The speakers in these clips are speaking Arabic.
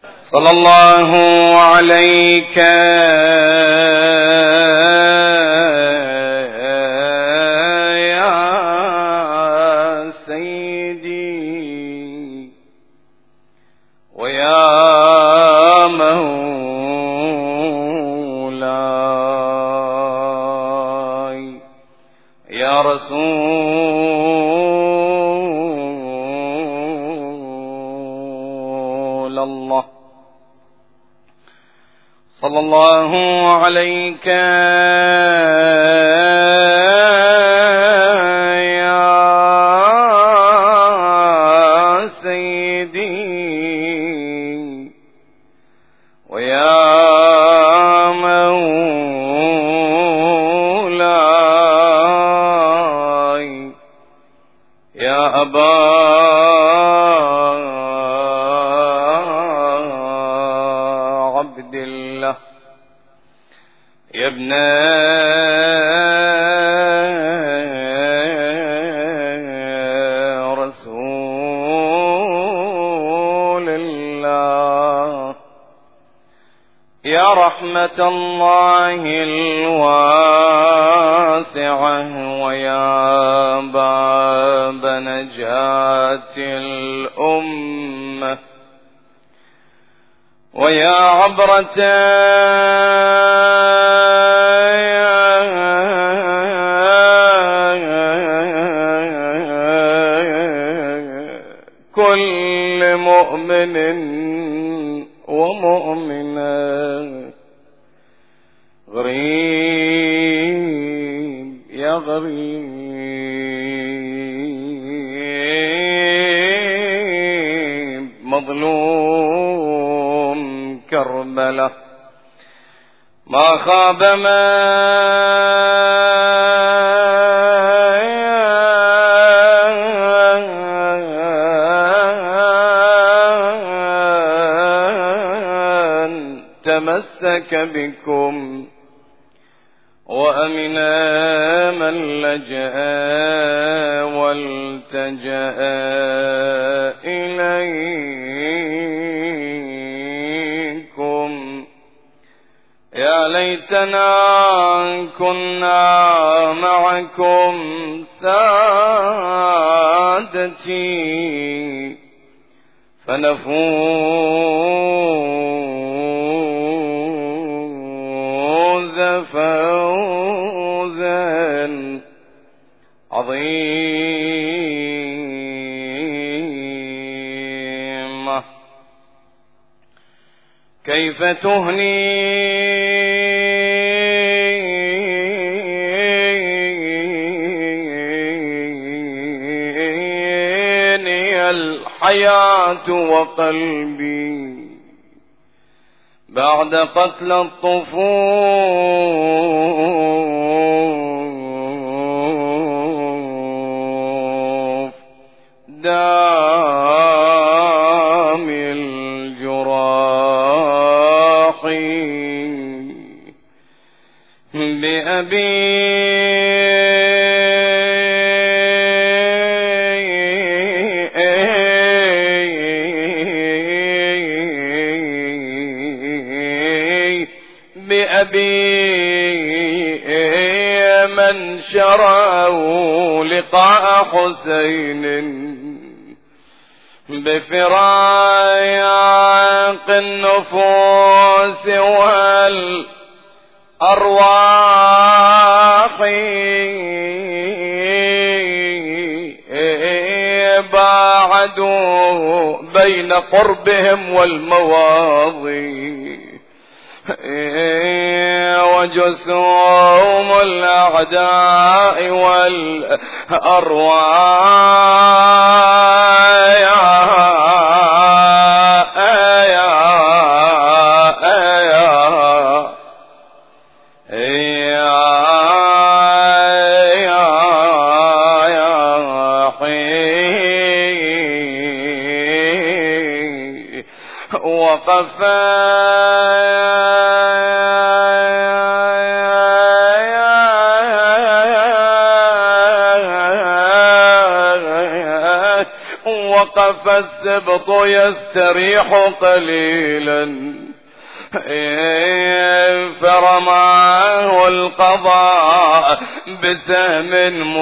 صلى الله عليك يا سيدي ويا مولاي يا رسول الله. صلى الله عليك يا سيدي ويا مولاي يا أبا عبد الله يا ابن رسول الله يا رحمة الله الواسعة ويا باب نجاة الأمة ويا عبرة كل مؤمن ومؤمنة. غريب يا غريب مظلوم كربلاء ما خاب من تمسك بكم وأمنا من لجأ والتجأ إليكم. يا ليتنا كنا معكم سادتي فنفوز فوزا عظيما. كيف تهنيني الحياة وقلبي بعد قتل الطفوف دام الجراح بأبي من شروا لقاء حسين بفراق النفوس والأرواح باعدوا بين قربهم والمواضي وجسوم الأعداء وقف وقف السبط يستريح قليلا فرماه القضاء بسهم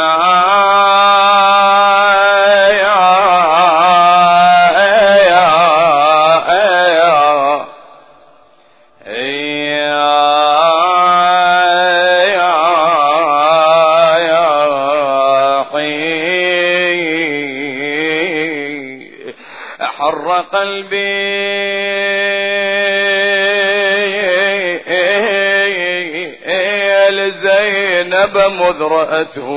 حر قلبي لزينب مذ رأته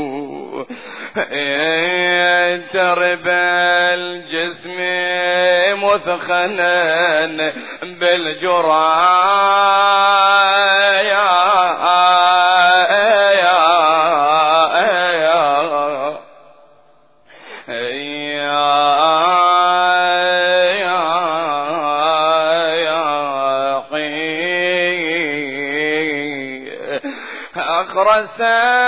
ترب الجسم مثخنا بالجرايا أخرس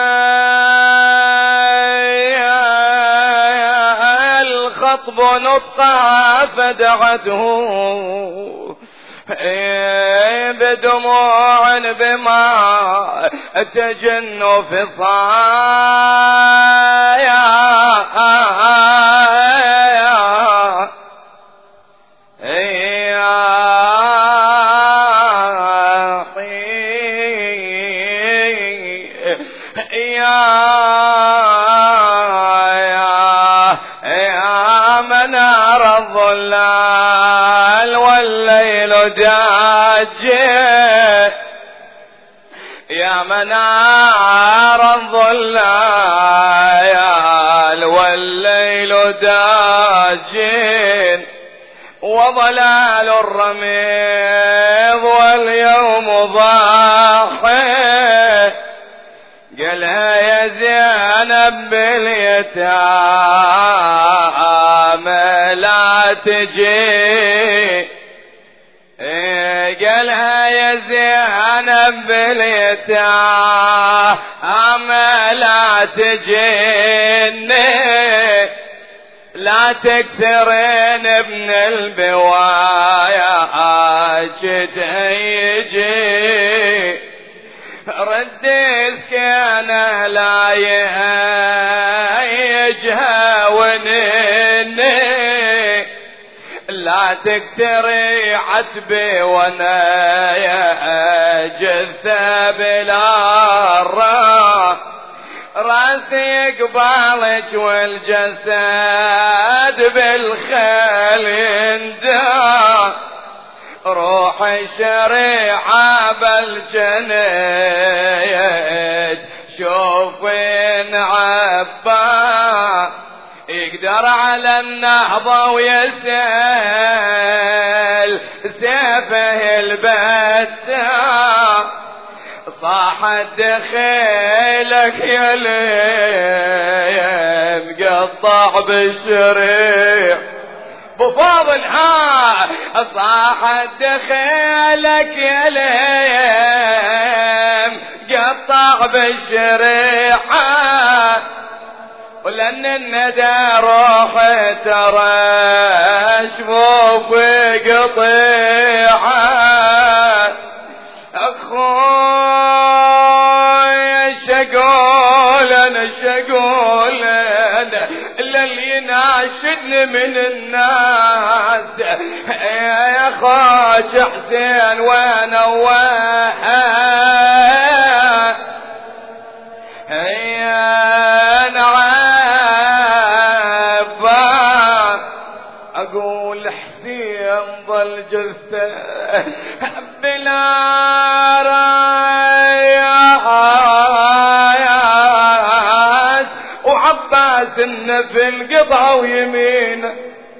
الخطب نطقها فدعته بدموع بما تجن فصايا يا منار الظلال والليل داج يا منار الظلال والليل داج وظلال الرميض واليوم ضاحي قالها يا زينب باليتامى لا تجي قالها يا زينب باليتامى لا تجيني لا تكثرين ابن البوايا عاشد يجي رديت كان لا يجهونني لا تكتري عتبي وانا يا جثة بلا راسي قبالك والجسد بالخيل يندى روح الشريعة بالجنيد شوفين عبا يقدر على النهضة ويسال سيفه البتة صاحت دخيلك يا ليل قطع بالشريع بفاضل صاحت دخيلك يا ليم قطع بالشريحة ولأن الندى روح ترى شفوف قطيعة أخوي شقول أنا شقول أنا اللي يناشدني من الناس يا خاج حسين وانا يا نعبا اقول حسين ظل جثة بلا رايات وعباس في القطعة ويمين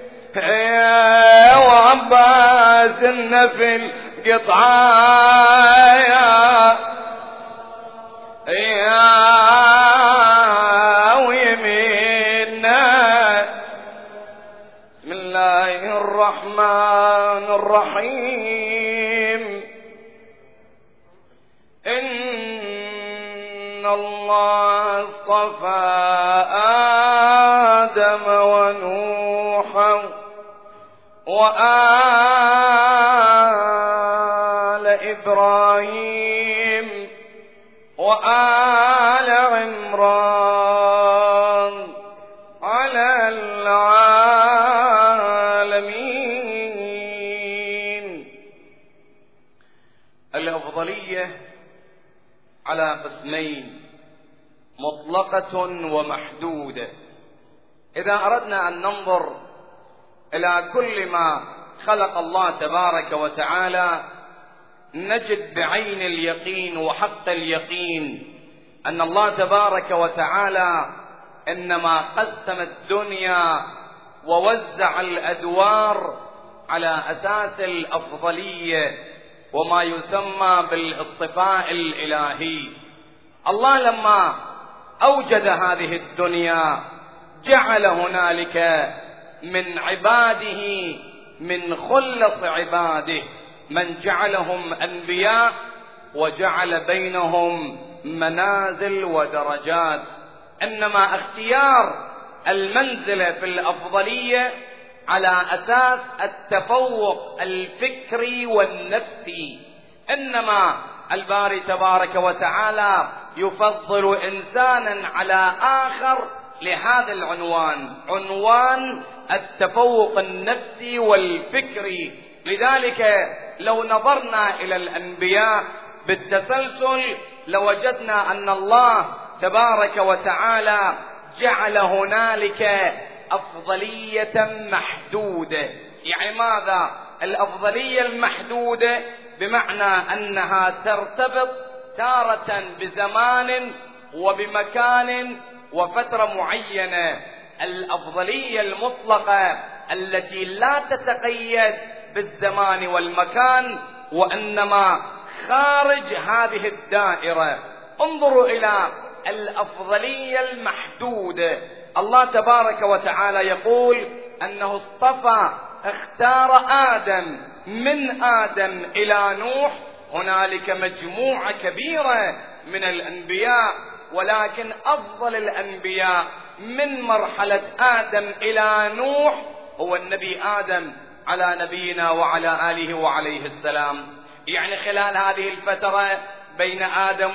وعباس في القطعة ويمينا. بسم الله الرحمن الرحيم. إن الله اصطفى آدم ونوح وآل إبراهيم وآل عمران على العالمين. الأفضلية على قسمين: مطلقة ومحدودة. إذا أردنا أن ننظر إلى كل ما خلق الله تبارك وتعالى نجد بعين اليقين وحق اليقين أن الله تبارك وتعالى إنما قسم الدنيا ووزع الأدوار على أساس الأفضلية وما يسمى بالاصطفاء الإلهي. الله لما أوجد هذه الدنيا جعل هنالك من عباده، من خلص عباده، من جعلهم أنبياء وجعل بينهم منازل ودرجات. إنما اختيار المنزلة في الأفضلية على أساس التفوق الفكري والنفسي. إنما الباري تبارك وتعالى يفضل إنسانا على آخر لهذا العنوان، عنوان التفوق النفسي والفكري. لذلك لو نظرنا إلى الأنبياء بالتسلسل لوجدنا أن الله تبارك وتعالى جعل هنالك أفضلية محدودة. يعني ماذا؟ الأفضلية المحدودة بمعنى أنها ترتبط تارة بزمان وبمكان وفترة معينة. الأفضلية المطلقة التي لا تتقيد بالزمان والمكان وإنما خارج هذه الدائرة. انظروا إلى الأفضلية المحدودة. الله تبارك وتعالى يقول أنه اصطفى، اختار آدم، من آدم إلى نوح هنالك مجموعة كبيرة من الأنبياء، ولكن أفضل الأنبياء من مرحلة آدم إلى نوح هو النبي آدم على نبينا وعلى آله وعليه السلام. يعني خلال هذه الفترة بين آدم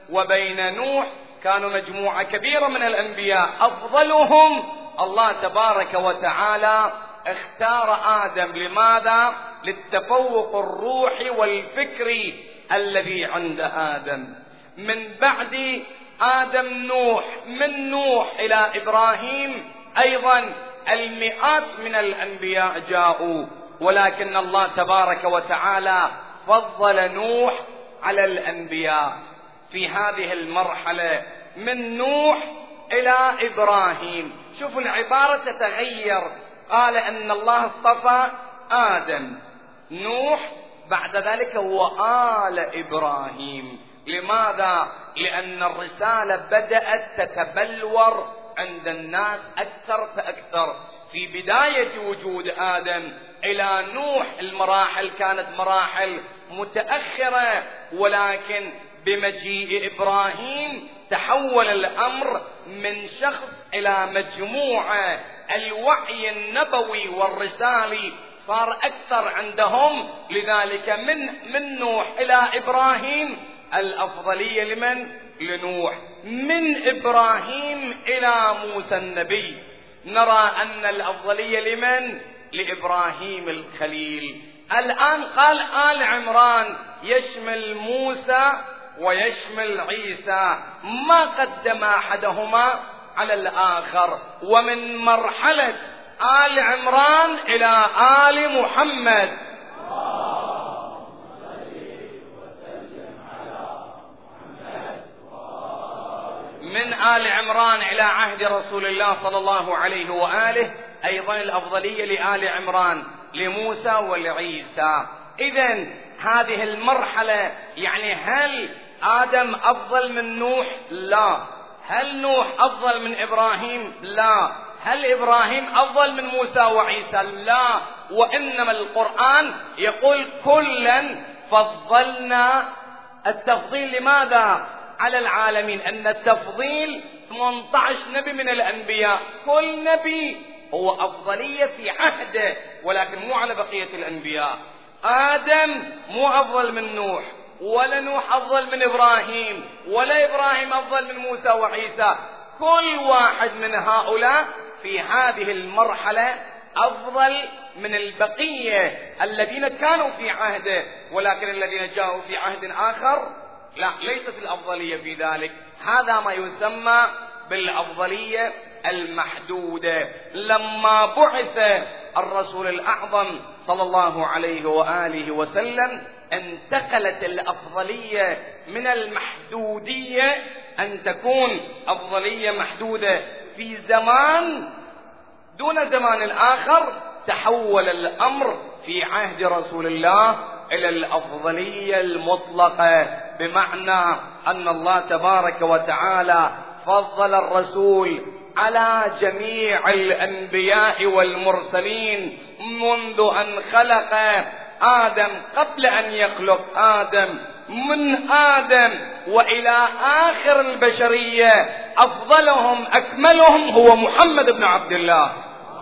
وبين نوح كانوا مجموعة كبيرة من الأنبياء، أفضلهم الله تبارك وتعالى اختار آدم. لماذا؟ للتفوق الروحي والفكري الذي عند آدم. من بعد آدم نوح، من نوح إلى إبراهيم أيضا المئات من الأنبياء جاءوا، ولكن الله تبارك وتعالى فضل نوح على الأنبياء في هذه المرحلة من نوح إلى إبراهيم. شوفوا العبارة تتغير. قال أن الله اصطفى آدم، نوح، بعد ذلك هو آل إبراهيم. لماذا؟ لأن الرسالة بدأت تتبلور عند الناس أكثر فأكثر. في بداية وجود آدم إلى نوح المراحل كانت مراحل متأخرة، ولكن بمجيء إبراهيم تحول الأمر من شخص إلى مجموعة. الوعي النبوي والرسالي صار أكثر عندهم. لذلك من نوح إلى إبراهيم الأفضلية لمن؟ لنوح. من إبراهيم إلى موسى النبي نرى أن الأفضلية لمن؟ لإبراهيم الخليل. الآن قال آل عمران يشمل موسى ويشمل عيسى، ما قدم أحدهما على الآخر. ومن مرحلة آل عمران إلى آل محمد، من آل عمران إلى عهد رسول الله صلى الله عليه وآله أيضا الأفضلية لآل عمران، لموسى ولعيسى. إذن هذه المرحلة، يعني هل آدم أفضل من نوح؟ لا. هل نوح أفضل من إبراهيم؟ لا. هل إبراهيم أفضل من موسى وعيسى؟ لا. وإنما القرآن يقول كلا فضلنا. التفضيل لماذا؟ على العالمين. أن التفضيل 18 نبي من الأنبياء، كل نبي هو أفضلية في عهده ولكن مو على بقية الأنبياء. آدم مو أفضل من نوح، ولا نوح أفضل من إبراهيم، ولا إبراهيم أفضل من موسى وعيسى. كل واحد من هؤلاء في هذه المرحلة أفضل من البقية الذين كانوا في عهده، ولكن الذين جاءوا في عهد آخر لا، ليست الأفضلية في ذلك. هذا ما يسمى بالأفضلية المحدودة. لما بعث الرسول الأعظم صلى الله عليه وآله وسلم انتقلت الأفضلية من المحدودية أن تكون أفضلية محدودة في زمان دون زمان آخر. تحول الأمر في عهد رسول الله إلى الأفضلية المطلقة، بمعنى أن الله تبارك وتعالى فضل الرسول على جميع الأنبياء والمرسلين منذ أن خلق آدم، قبل أن يخلق آدم، من آدم وإلى آخر البشرية. أفضلهم أكملهم هو محمد بن عبد الله.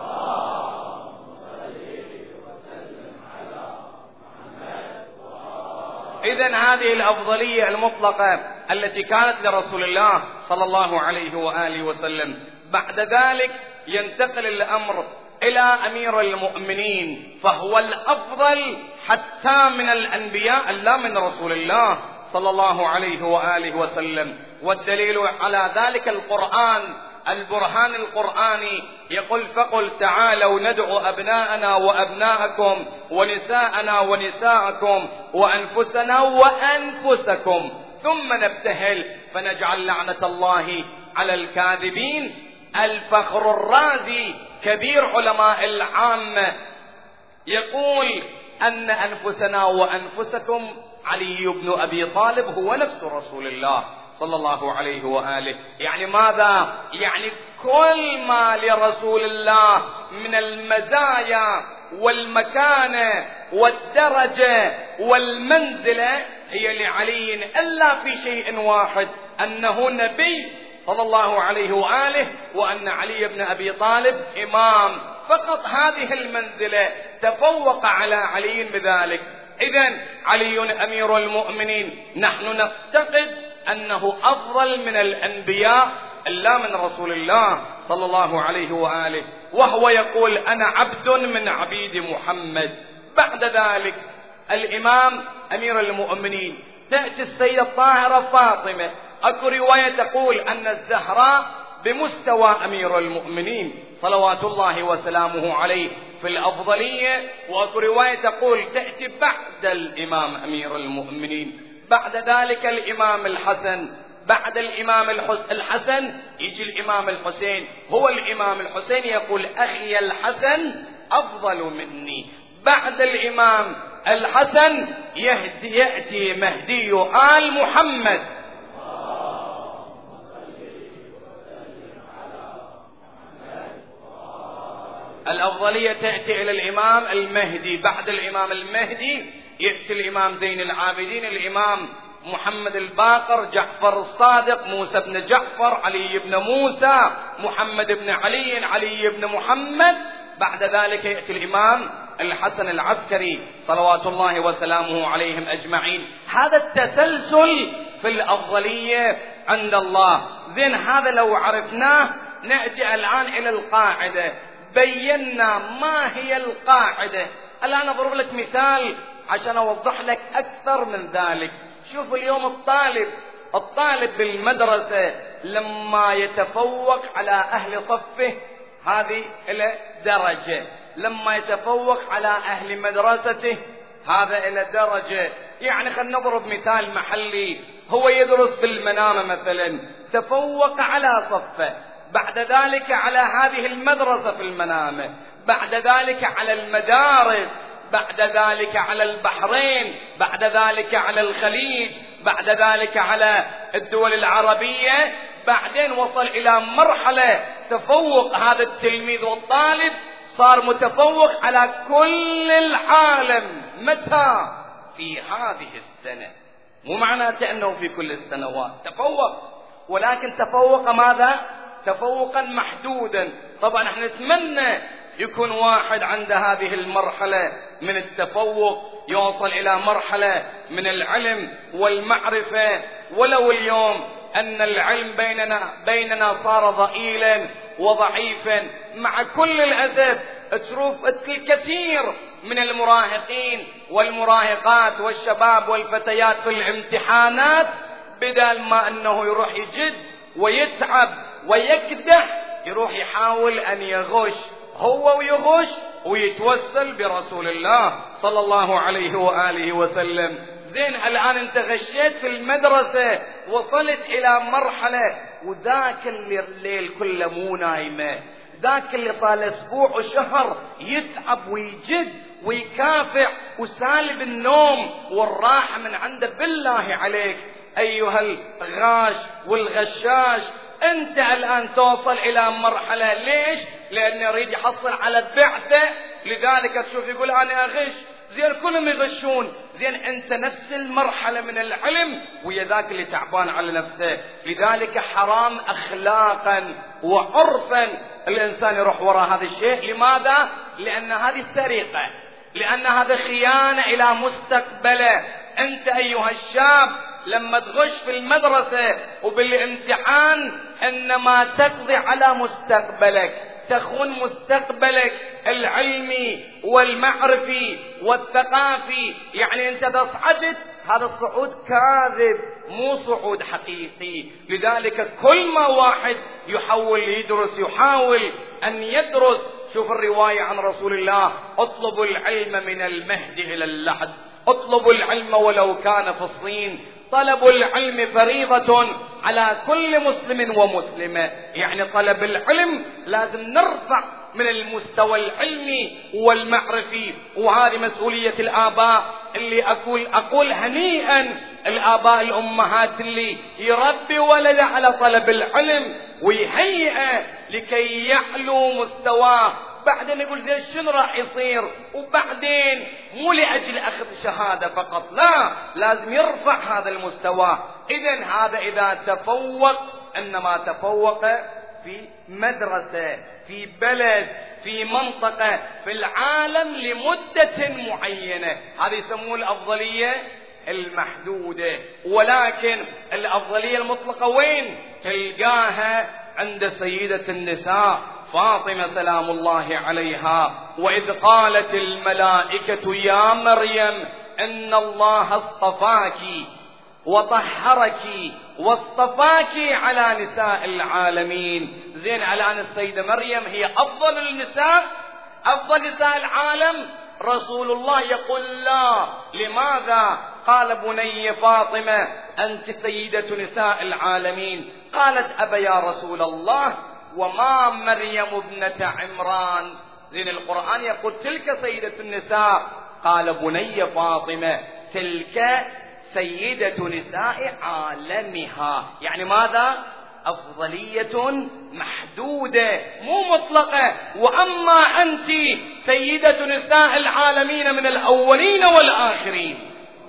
إذن هذه الأفضلية المطلقة التي كانت لرسول الله صلى الله عليه وآله وسلم. بعد ذلك ينتقل الأمر إلى أمير المؤمنين، فهو الأفضل حتى من الأنبياء لا من رسول الله صلى الله عليه وآله وسلم. والدليل على ذلك القرآن، البرهان القرآني يقول: فقل تعالوا ندعو أبناءنا وأبناءكم ونساءنا ونساءكم وأنفسنا وأنفسكم ثم نبتهل فنجعل لعنة الله على الكاذبين. الفخر الرازي كبير علماء العامة يقول أن أنفسنا وأنفسكم علي بن أبي طالب هو نفس رسول الله صلى الله عليه وآله. يعني ماذا؟ يعني كل ما لرسول الله من المزايا والمكانة والدرجة والمنزلة هي لعلي، إلا في شيء واحد، أنه نبي صلى الله عليه وآله، وأن علي بن أبي طالب إمام. فقط هذه المنزلة تفوق على علي بذلك. إذن علي أمير المؤمنين، نحن نعتقد أنه أفضل من الأنبياء إلا من رسول الله صلى الله عليه وآله، وهو يقول: أنا عبد من عبيد محمد. بعد ذلك الإمام أمير المؤمنين، تأتي السيدة الطاهرة فاطمة. أكو رواية تقول أن الزهراء بمستوى أمير المؤمنين صلوات الله وسلامه عليه في الأفضلية، وأكو رواية تقول تأتي بعد الإمام أمير المؤمنين. بعد ذلك الإمام الحسن، بعد الإمام الحسن يجي الإمام الحسين. هو الإمام الحسين يقول: أخي الحسن أفضل مني. بعد الإمام الحسن يأتي مهدي آل محمد. الأفضلية تأتي إلى الإمام المهدي. بعد الإمام المهدي يأتي الإمام زين العابدين، الإمام محمد الباقر، جعفر الصادق، موسى بن جعفر، علي بن موسى، محمد بن علي، علي بن محمد. بعد ذلك يأتي الإمام الحسن العسكري صلوات الله وسلامه عليهم أجمعين. هذا التسلسل في الأفضلية عند الله. زين، هذا لو عرفناه نأتي الآن إلى القاعدة. بينا ما هي القاعدة. الآن أضرب لك مثال عشان أوضح لك أكثر من ذلك. شوف اليوم الطالب بالمدرسة لما يتفوق على أهل صفه هذه إلى درجة، لما يتفوق على أهل مدرسته هذا إلى درجة. يعني خلينا نضرب مثال محلي. هو يدرس بالمنامة مثلا، تفوق على صفه، بعد ذلك على هذه المدرسة في المنامة، بعد ذلك على المدارس، بعد ذلك على البحرين، بعد ذلك على الخليج، بعد ذلك على الدول العربية. بعدين وصل إلى مرحلة تفوق هذا التلميذ والطالب، صار متفوق على كل العالم. متى؟ في هذه السنة. مو معناته أنه في كل السنوات تفوق، ولكن تفوق ماذا؟ تفوقا محدودا. طبعا احنا نتمنى يكون واحد عند هذه المرحلة من التفوق، يوصل إلى مرحلة من العلم والمعرفة. ولو اليوم أن العلم بيننا صار ضئيلا وضعيفا، مع كل الأسف تشوف الكثير من المراهقين والمراهقات والشباب والفتيات في الامتحانات بدل ما أنه يروح يجد ويتعب ويكدح، يروح يحاول أن يغش هو ويغش ويتوسل برسول الله صلى الله عليه وآله وسلم. زين الآن أنت غشيت في المدرسة، وصلت إلى مرحلة، وذاك الليل كله مو نايمة، ذاك اللي صار أسبوع وشهر يتعب ويجد ويكافح وسالب النوم والراحة من عنده، بالله عليك أيها الغاش والغشاش، أنت الآن توصل إلى مرحلة. ليش؟ لأنه يريد يحصل على البعثة، لذلك تشوف يقول أنا أغش. زين كلهم يغشون، زين أنت نفس المرحلة من العلم ويا ذاك اللي تعبان على نفسه. لذلك حرام أخلاقا وعرفا الإنسان يروح وراء هذا الشيء. لماذا؟ لأن هذه سرقة، لأن هذا خيانة إلى مستقبله. أنت أيها الشاب لما تغش في المدرسة وبالامتحان إنما تقضي على مستقبلك، تخون مستقبلك العلمي والمعرفي والثقافي. يعني أنت تصعدت، هذا الصعود كاذب مو صعود حقيقي. لذلك كل ما واحد يحاول يدرس، يحاول أن يدرس. شوف الرواية عن رسول الله: اطلبوا العلم من المهد إلى اللحد، اطلبوا العلم ولو كان في الصين. طلب العلم فريضة على كل مسلم ومسلمة. يعني طلب العلم لازم نرفع من المستوى العلمي والمعرفي، وهذه مسؤولية الآباء. اللي أقول هنيئا الآباء الأمهات اللي يربي ولده على طلب العلم ويهيئه لكي يعلو مستواه. بعدين يقول زين شنو راح يصير؟ وبعدين مو لأجل أخذ شهادة فقط، لا، لازم يرفع هذا المستوى. إذن هذا إذا تفوق، إنما تفوق في مدرسة، في بلد، في منطقة، في العالم لمدة معينة. هذا يسموه الأفضلية المحدودة. ولكن الأفضلية المطلقة وين تلقاها؟ عند سيدة النساء فاطمة سلام الله عليها: وإذ قالت الملائكة يا مريم إن الله اصطفاك وطهرك واصطفاك على نساء العالمين. زين الآن السيدة مريم هي أفضل النساء، أفضل نساء العالم. رسول الله يقول لا. لماذا؟ قال: بني فاطمة أنت سيدة نساء العالمين. قالت: أبا يا رسول الله، وما مريم ابنة عمران؟ زين القرآن يقول تلك سيدة النساء. قال: بني فاطمة تلك سيدة نساء عالمها. يعني ماذا؟ أفضلية محدودة مو مطلقة. وأما أنت سيدة نساء العالمين من الأولين والآخرين.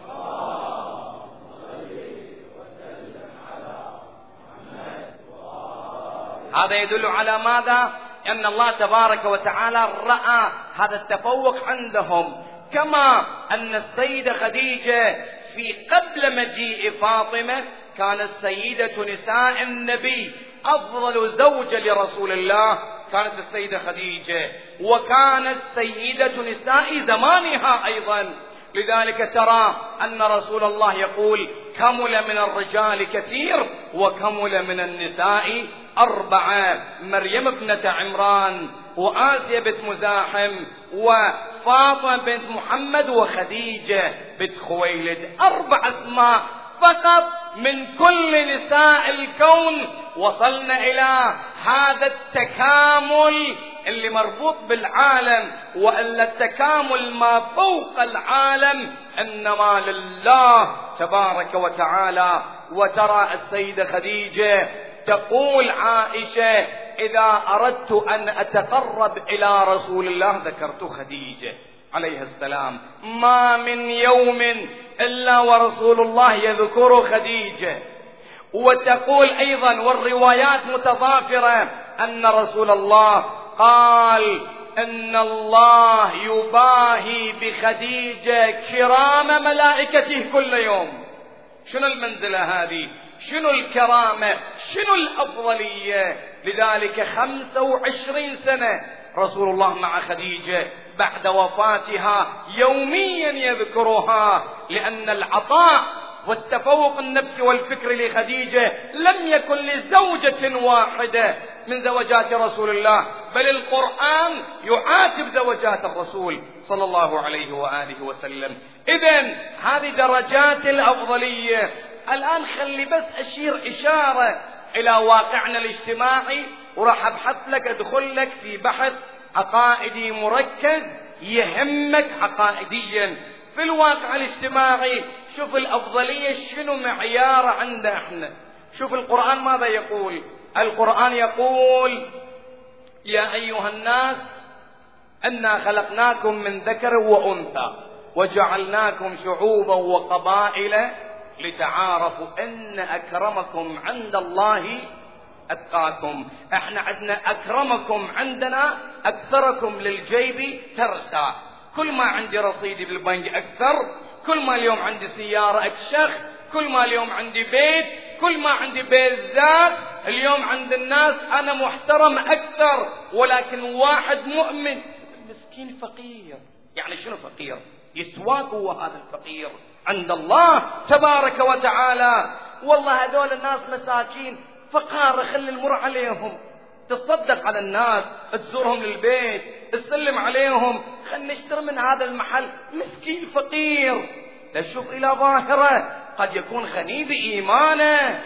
هذا يدل على ماذا؟ أن الله تبارك وتعالى رأى هذا التفوق عندهم. كما أن السيدة خديجة في قبل مجيء فاطمة كانت سيدة نساء النبي، أفضل زوجة لرسول الله كانت السيدة خديجة، وكانت سيدة نساء زمانها أيضا. لذلك ترى أن رسول الله يقول: كمل من الرجال كثير وكمل من النساء 4. مريم ابنة عمران، وآسيا بنت مزاحم، وفاطمة بنت محمد، وخديجة بنت خويلد. 4 أسماء فقط من كل نساء الكون. وصلنا إلى هذا التكامل اللي مربوط بالعالم، وإلا التكامل ما فوق العالم إنما لله تبارك وتعالى. وترى السيدة خديجة تقول عائشة: إذا أردت أن أتقرب إلى رسول الله ذكرت خديجة عليه السلام. ما من يوم إلا ورسول الله يذكر خديجة. وتقول أيضا، والروايات متضافرة، أن رسول الله قال: أن الله يباهي بخديجة كرام ملائكته كل يوم. شنو المنزلة هذه؟ شنو الكرامة؟ شنو الأفضلية؟ لذلك 25 سنة رسول الله مع خديجة بعد وفاتها يوميا يذكرها، لأن العطاء والتفوق النفسي والفكري لخديجة لم يكن لزوجة واحدة من زوجات رسول الله، بل القرآن يعاتب زوجات الرسول صلى الله عليه وآله وسلم. إذن هذه درجات الأفضلية. الآن خلي بس أشير إشارة إلى واقعنا الاجتماعي، وراح أبحث لك أدخل لك في بحث عقائدي مركز يهمك عقائديا في الواقع الاجتماعي. شوف الأفضلية شنو معيار عندنا احنا. شوف القرآن ماذا يقول. القرآن يقول: يا أيها الناس أنا خلقناكم من ذكر وأنثى وجعلناكم شعوبا وقبائل لتعارفوا أن أكرمكم عند الله أتقاكم. احنا عندنا أكرمكم عندنا أكثركم للجيب ترسى. كل ما عندي رصيدي بالبنك أكثر، كل ما اليوم عندي سيارة أكشخ، كل ما اليوم عندي بيت، كل ما عندي بيت ذات. اليوم عند الناس أنا محترم أكثر، ولكن واحد مؤمن مسكين فقير. يعني شنو فقير؟ يسواك هو هذا الفقير عند الله تبارك وتعالى. والله هذول الناس مساكين فقار، خلي المر عليهم، تصدق على الناس، تزورهم للبيت، تسلم عليهم، خلنا نشتري من هذا المحل، مسكين فقير. نشوف إلى ظاهرة قد يكون غني بإيمانه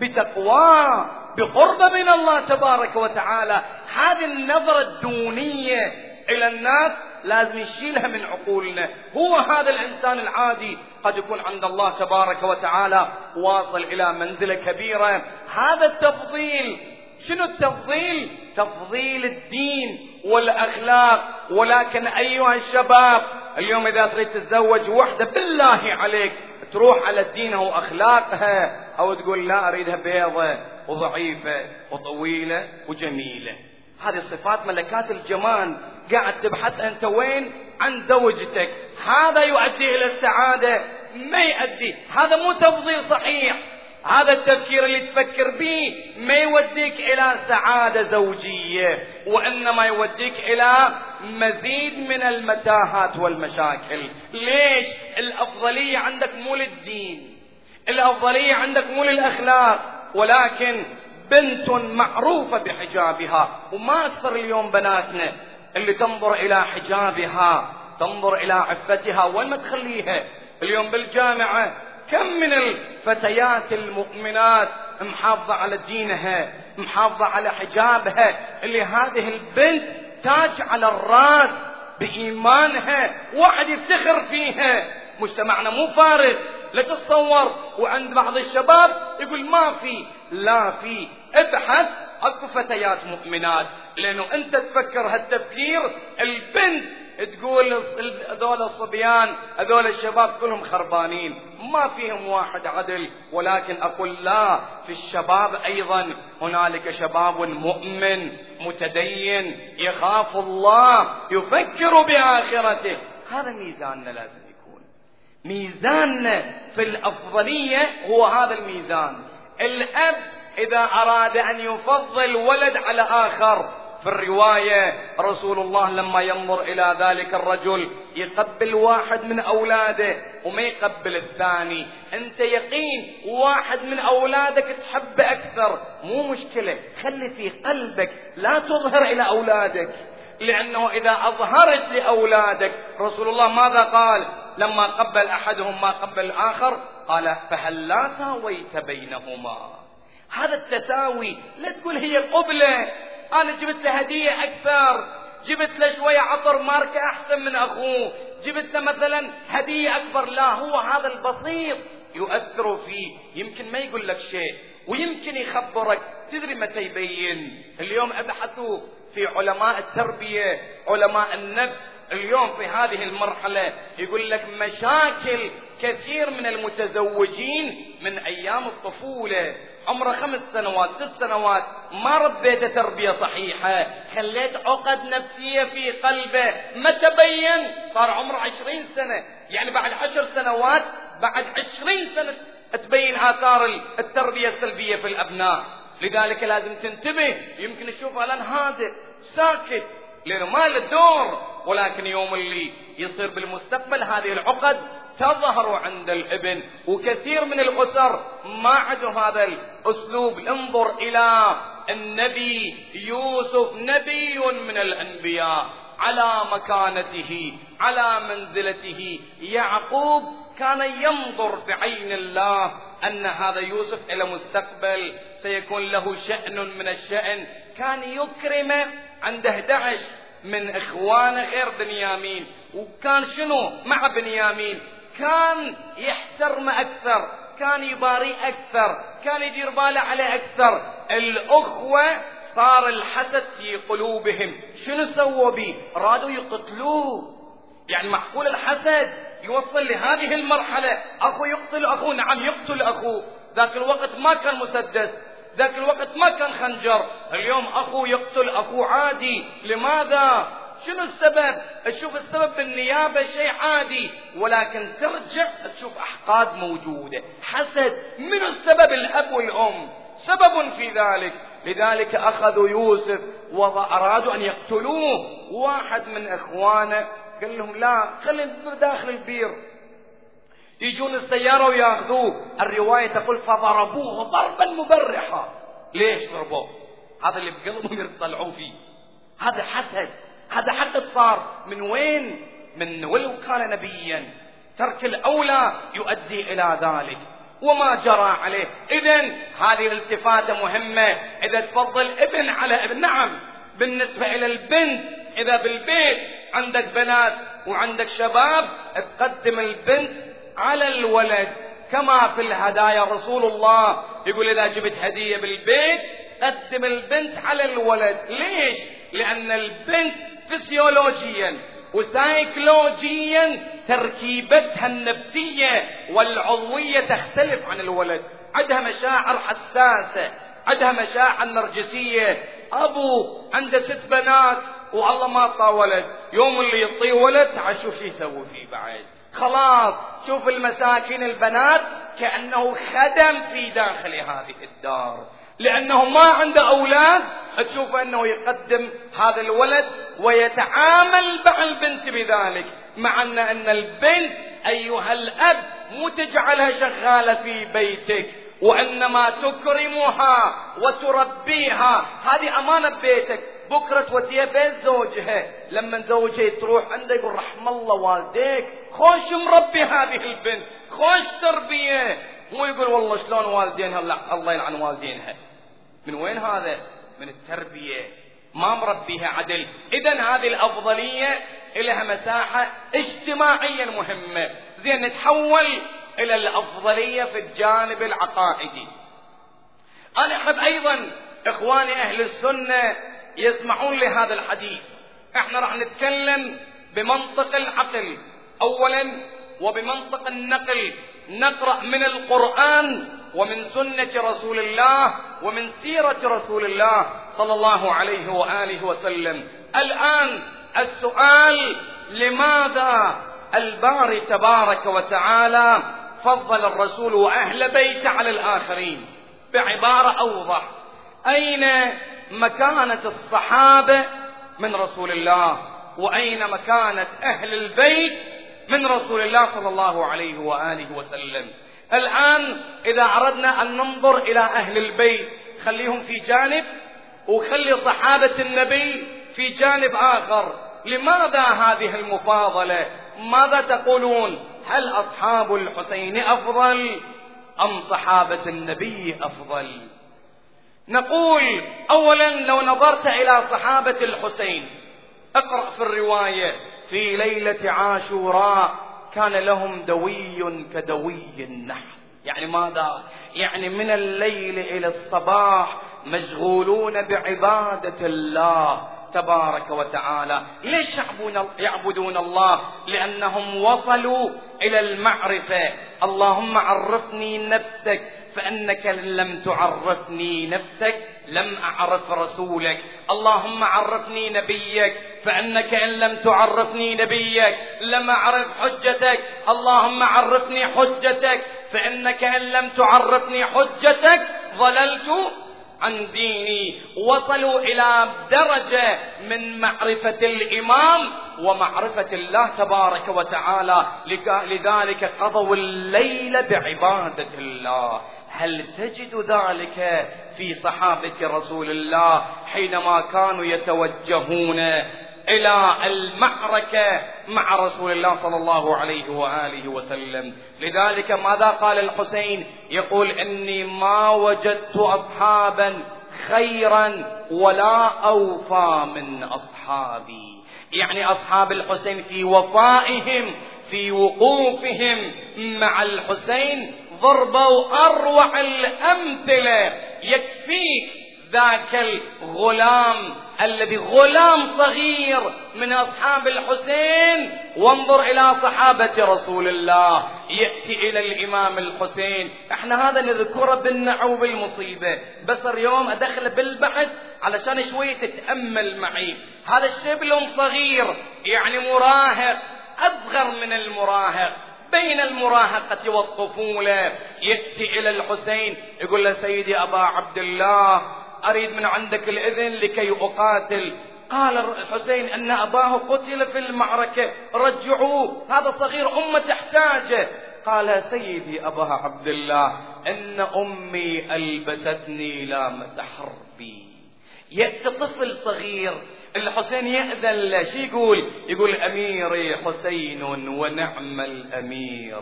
بتقواه بقربه من الله تبارك وتعالى. هذه النظرة الدونية إلى الناس لازم نشيلها من عقولنا. هو هذا الإنسان العادي قد يكون عند الله تبارك وتعالى واصل إلى منزلة كبيرة. هذا التفضيل. شنو التفضيل؟ تفضيل الدين والأخلاق. ولكن أيها الشباب اليوم إذا تريد تتزوج وحدة بالله عليك تروح على دينها وأخلاقها، أو تقول لا أريدها بيضة وضعيفة وطويلة وجميلة. هذه صفات ملكات الجمال قاعد تبحث أنت وين عن زوجتك. هذا يؤدي إلى السعادة؟ ما يؤدي. هذا مو تفضيل صحيح. هذا التفكير اللي تفكر به ما يوديك إلى سعادة زوجية، وإنما يوديك إلى مزيد من المتاهات والمشاكل. ليش؟ الأفضلية عندك مو للدين، الأفضلية عندك مو للأخلاق، ولكن بنت معروفة بحجابها. وما أكثر اليوم بناتنا اللي تنظر إلى حجابها، تنظر إلى عفتها، وين ما تخليها. اليوم بالجامعة كم من الفتيات المؤمنات محافظة على دينها، محافظة على حجابها، اللي هذه البنت تاج على الراس بإيمانها، واحد يفتخر فيها. مجتمعنا مو فارغ، لا تتصور. وعند بعض الشباب يقول ما في، لا في. ابحث اكو فتيات مؤمنات، لانه انت تفكر هالتفكير البنت تقول هذول الصبيان هذول الشباب كلهم خربانين، ما فيهم واحد عدل. ولكن أقول لا، في الشباب أيضا هنالك شباب مؤمن متدين يخاف الله يفكر بآخرته. هذا ميزاننا لازم يكون. ميزاننا في الأفضلية هو هذا الميزان. الأب إذا أراد أن يفضل ولد على آخر، في الرواية رسول الله لما ينظر إلى ذلك الرجل يقبل واحد من أولاده وما يقبل الثاني. أنت يقين واحد من أولادك تحب أكثر، مو مشكلة، خلي في قلبك، لا تظهر إلى أولادك، لأنه إذا أظهرت لأولادك، رسول الله ماذا قال لما قبل أحدهم ما قبل الآخر؟ قال فهل لا ساويت بينهما. هذا التساوي. لا تقول هي قبلة، أنا جبت له هدية أكثر، جبت له شوية عطر ماركة أحسن من أخوه، جبت له مثلا هدية أكبر. لا، هو هذا البسيط يؤثر فيه. يمكن ما يقول لك شيء ويمكن يخبرك. تدري متى يبين؟ اليوم أبحثوا في علماء التربية علماء النفس اليوم في هذه المرحلة يقول لك مشاكل كثير من المتزوجين من أيام الطفولة. عمره 5 سنوات 6 سنوات ما ربيته تربية صحيحة، خليت عقد نفسية في قلبه، ما تبين، صار عمره 20 سنة، يعني بعد 10 سنوات بعد 20 سنة تبين آثار التربية السلبية في الأبناء. لذلك لازم تنتبه. يمكن تشوفه الآن هادئ ساكت لأنه ما له دور، ولكن يوم اللي يصير بالمستقبل هذه العقد تظهر عند الابن. وكثير من الأسر ما عنده هذا الأسلوب. انظر إلى النبي يوسف، نبي من الأنبياء، على مكانته على منزلته. يعقوب كان ينظر بعين الله أن هذا يوسف إلى مستقبل سيكون له شأن من الشأن. كان يكرمه عند 11 من إخوانه غير بنيامين، وكان شنو مع بنيامين؟ كان يحترمه أكثر، كان يباري أكثر، كان يدير باله عليه أكثر. الأخوة صار الحسد في قلوبهم. شنو سووا به؟ رادوا يقتلوه. يعني معقول الحسد يوصل لهذه المرحلة؟ أخو يقتل أخوه، نعم يقتل أخوه. ذاك الوقت ما كان مسدس، ذاك الوقت ما كان خنجر، اليوم أخو يقتل أخو عادي. لماذا؟ شنو السبب؟ تشوف السبب بالنيابة شيء عادي، ولكن ترجع تشوف أحقاد موجودة، حسد. من السبب؟ الأب والأم سبب في ذلك. لذلك أخذوا يوسف وأرادوا أن يقتلوه. واحد من إخوانه قال لهم لا، خلي داخل البير. يجون السيارة وياخذوه. الرواية تقول فضربوه ضربا مبرحا. ليش ضربوه؟ هذا اللي بقلبهم يطلعوا فيه. هذا حسد، هذا حسد صار من وين؟ من ولو كان نبيا ترك الأولى يؤدي إلى ذلك وما جرى عليه. إذن هذه الالتفاتة مهمة. إذا تفضل ابن على ابن، نعم بالنسبة إلى البنت إذا بالبيت عندك بنات وعندك شباب تقدم البنت على الولد، كما في الهدايا رسول الله يقول إذا جبت هدية بالبيت قدم البنت على الولد. ليش؟ لأن البنت فسيولوجيا وسايكولوجيا تركيبتها النفسية والعضوية تختلف عن الولد. عندها مشاعر حساسة، عندها مشاعر نرجسية. أبو عنده 6 بنات والله ما أعطاه ولد، يوم اللي يعطيه ولد تعال شوف شو يسوي فيه بعد. خلاص شوف المساكين البنات كأنه خدم في داخل هذه الدار، لأنه ما عنده أولاد تشوف أنه يقدم هذا الولد ويتعامل مع البنت بذلك. مع أن البنت أيها الأب مو تجعلها شغالة في بيتك، وإنما تكرمها وتربيها. هذه أمانة بيتك. بكرة توديها بيت زوجها، لما زوجها تروح عنده يقول رحم الله والديك، خوش مربي هذه البنت، خوش تربية. مو يقول والله شلون والدينها، لا الله يلعن والدينها. من وين هذا؟ من التربية، ما مربيها عدل. إذن هذه الأفضلية لها مساحة اجتماعيا مهمة. زين نتحول إلى الأفضلية في الجانب العقائدي. أنا أحب أيضا إخواني أهل السنة يسمعون لهذا الحديث. احنا راح نتكلم بمنطق العقل أولا وبمنطق النقل. نقرأ من القرآن ومن سنة رسول الله ومن سيرة رسول الله صلى الله عليه وآله وسلم. الآن السؤال: لماذا الباري تبارك وتعالى فضل الرسول وأهل بيته على الآخرين؟ بعبارة أوضح: أين مكانة الصحابة من رسول الله؟ وأين مكانة أهل البيت من رسول الله صلى الله عليه وآله وسلم؟ الآن إذا أردنا أن ننظر إلى أهل البيت خليهم في جانب وخلي صحابة النبي في جانب آخر. لماذا هذه المفاضلة؟ ماذا تقولون؟ هل أصحاب الحسين أفضل أم صحابة النبي أفضل؟ نقول أولا لو نظرت إلى صحابة الحسين اقرأ في الرواية: في ليلة عاشوراء كان لهم دوي كدوي النحل. يعني ماذا؟ يعني من الليل إلى الصباح مشغولون بعبادة الله تبارك وتعالى. ليش يعبدون الله؟ لأنهم وصلوا إلى المعرفة. اللهم عرفني نفسك فإنك لم تعرفني نفسك لم أعرف رسولك. اللهم عرفني نبيك، فإنك إن لم تعرفني نبيك لم أعرف حجتك. اللهم عرفني حجتك، فإنك إن لم تعرفني حجتك ضللت عن ديني. وصلوا إلى درجة من معرفة الإمام ومعرفة الله تبارك وتعالى، لذلك قضوا الليل بعبادة الله. هل تجد ذلك في صحابة رسول الله حينما كانوا يتوجهون إلى المعركة مع رسول الله صلى الله عليه وآله وسلم؟ لذلك ماذا قال الحسين؟ يقول إني ما وجدت أصحابا خيرا ولا أوفى من أصحابي. يعني أصحاب الحسين في وفائهم في وقوفهم مع الحسين ضربوا أروع الأمثلة. يكفيك ذاك الغلام الذي غلام صغير من أصحاب الحسين، وانظر إلى صحابة رسول الله يأتي إلى الإمام الحسين. احنا هذا نذكره بالنعو بالمصيبة، بس اليوم أدخل بالبحث علشان شوية تتأمل معي. هذا الشبل صغير يعني مراهق أصغر من المراهق، بين المراهقة والطفولة، يأتي إلى الحسين يقول له سيدي أبا عبد الله أريد من عندك الإذن لكي أقاتل. قال الحسين أن أباه قتل في المعركة، رجعوه، هذا صغير أمة تحتاجه. قال سيدي أبا عبد الله إن أمي ألبستني لامة حربي. يأتي طفل صغير الحسين يأذن له، شي يقول أميري حسين ونعم الأمير،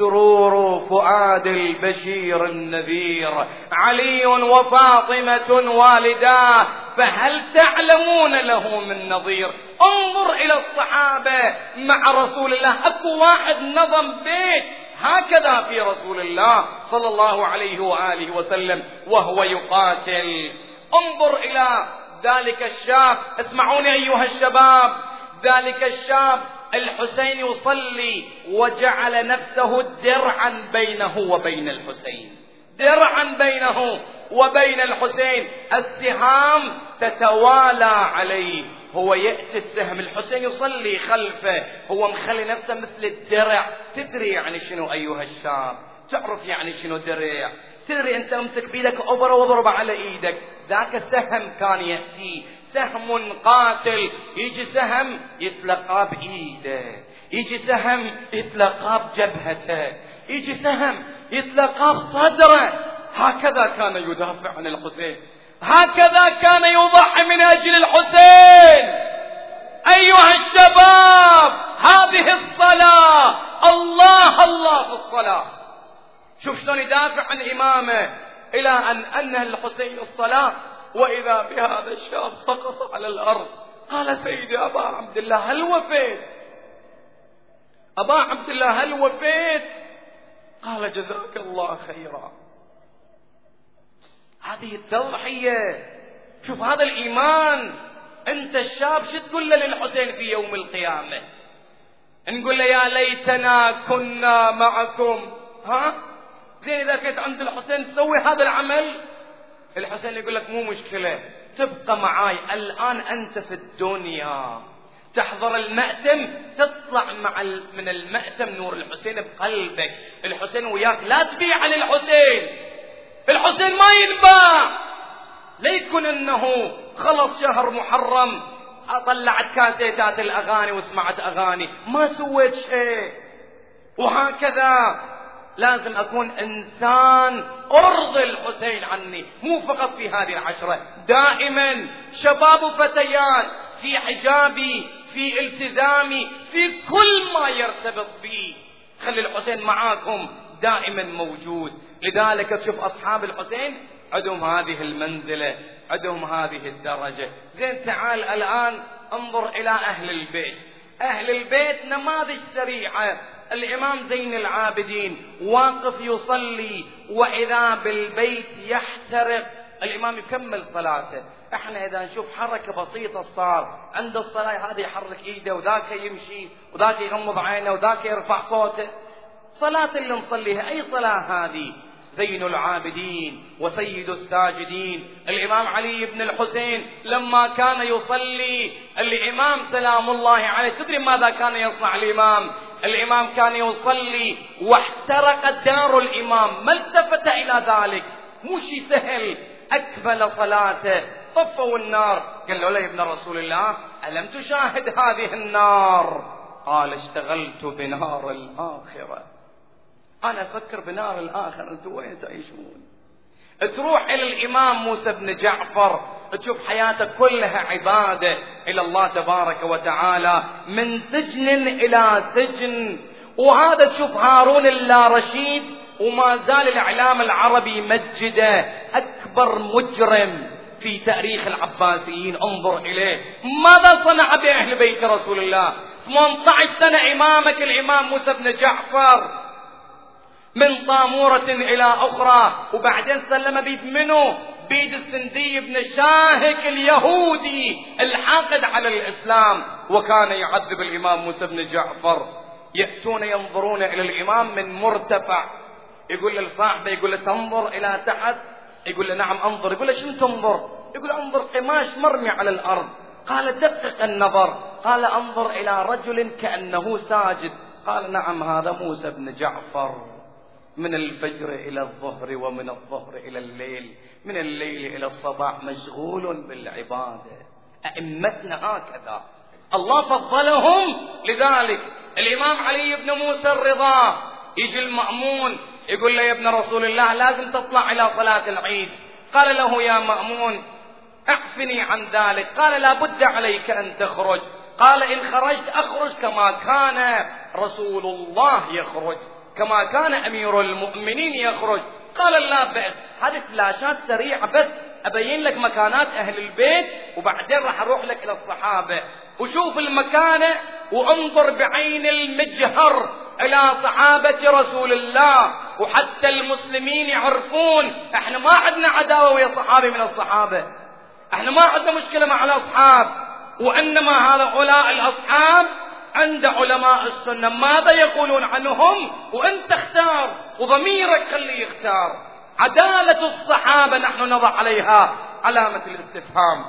سرور فؤاد البشير النذير، علي وفاطمة والداه، فهل تعلمون له من نظير؟ انظر إلى الصحابة مع رسول الله، أكو واحد نظم بيت هكذا في رسول الله صلى الله عليه وآله وسلم وهو يقاتل. انظر إلى ذلك الشاب، اسمعوني أيها الشباب، ذلك الشاب الحسين يصلي وجعل نفسه درعا بينه وبين الحسين، درعا بينه وبين الحسين، السهام تتوالى عليه، هو يأتي السهم، الحسين يصلي خلفه، هو مخلي نفسه مثل الدرع. تدري يعني شنو أيها الشاب؟ تعرف يعني شنو درع؟ تدري أنت أمسك بيدك أبرة واضرب على إيدك، ذاك السهم كان يأتي سهم قاتل، يجي سهم يتلقى بإيده، يجي سهم يتلقى بجبهته، يجي سهم يتلقى بصدره. هكذا كان يدافع عن الحسين، هكذا كان يضحي من أجل الحسين. أيها الشباب هذه الصلاة، الله الله في الصلاة. شوف شلون يدافع عن إمامه إلى أن أنهى الحسين الصلاة، وإذا بهذا الشاب سقط على الأرض. قال سيدي أبا عبد الله هل وفيت؟ أبا عبد الله هل وفيت؟ قال جزاك الله خيرا. هذه التضحية، شوف هذا الإيمان. أنت الشاب شو تقول له للحسين في يوم القيامة؟ نقول له يا ليتنا كنا معكم، ها زين إذا كنت عند الحسين تسوي هذا العمل. الحسين يقول لك مو مشكلة، تبقى معاي الآن، أنت في الدنيا تحضر المأتم، تطلع من المأتم نور الحسين بقلبك، الحسين وياك، لا تبيع للحسين، الحسين ما ينباع. ليكن أنه خلص شهر محرم طلعت كاسيتات الأغاني وسمعت أغاني، ما سويت شيء. وهكذا لازم أكون إنسان أرضي الحسين عني، مو فقط في هذه العشرة، دائما شباب وفتيات في حجابي، في التزامي، في كل ما يرتبط بي، خلي الحسين معاكم دائما موجود. لذلك تشوف أصحاب الحسين عندهم هذه المنزلة، عندهم هذه الدرجة. زين تعال الآن انظر إلى أهل البيت. أهل البيت نماذج سريعة. الإمام زين العابدين واقف يصلي وإذا بالبيت يحترق، الإمام يكمل صلاته. احنا إذا نشوف حركة بسيطة صار عند الصلاة، هذا يحرك إيده وذاك يمشي وذاك يغمض عينه وذاك يرفع صوته، صلاة اللي نصليها أي صلاة هذه؟ زين العابدين وسيد الساجدين الإمام علي بن الحسين لما كان يصلي الإمام سلام الله عليه، تدري ماذا كان يصنع الإمام كان يصلي واحترقت دار الإمام، ما التفت إلى ذلك، مو شيء سهل، أكمل صلاته، طفوا النار، قال له يا ابن رسول الله ألم تشاهد هذه النار؟ قال اشتغلت بنار الآخرة، أنا أفكر بنار الآخرة، أنتوا وين تعيشون؟ تروح إلى الإمام موسى بن جعفر تشوف حياته كلها عبادة إلى الله تبارك وتعالى، من سجن إلى سجن. وهذا تشوف هارون الرشيد وما زال الإعلام العربي يمجده أكبر مجرم في تاريخ العباسيين، انظر إليه ماذا صنع بأهل بيت رسول الله. 18 سنة إمامك الإمام موسى بن جعفر من طامورة إلى أخرى، وبعدين سلم بيد منه؟ بيد السندي بن شاهك اليهودي الحاقد على الإسلام، وكان يعذب الإمام موسى بن جعفر. يأتون ينظرون إلى الإمام من مرتفع، يقول لصاحبه، يقول له تنظر إلى تحت؟ يقول له نعم أنظر. يقول له شنو تنظر؟ يقول أنظر قماش مرمي على الأرض. قال دقق النظر. قال أنظر إلى رجل كأنه ساجد. قال نعم هذا موسى بن جعفر، من الفجر إلى الظهر ومن الظهر إلى الليل، من الليل إلى الصباح مشغول بالعبادة. أئمتنا هكذا الله فضلهم. لذلك الإمام علي بن موسى الرضا يجي المأمون يقول له يا ابن رسول الله لازم تطلع إلى صلاة العيد. قال له يا مأمون اعفني عن ذلك. قال لا بد عليك أن تخرج. قال إن خرجت أخرج كما كان رسول الله يخرج، كما كان أمير المؤمنين يخرج. قال لا بأس، هذه فلاشات سريعة بس أبين لك مكانات أهل البيت، وبعدين راح أروح لك إلى الصحابة وشوف المكانة وانظر بعين المجهر إلى صحابة رسول الله، وحتى المسلمين يعرفون احنا ما عندنا عداوة ويا صحابي من الصحابة، احنا ما عندنا مشكلة مع الأصحاب، وإنما هؤلاء الأصحاب عند علماء السنة ماذا يقولون عنهم، وانت اختار وضميرك خليه يختار. عدالة الصحابة نحن نضع عليها علامة الاستفهام.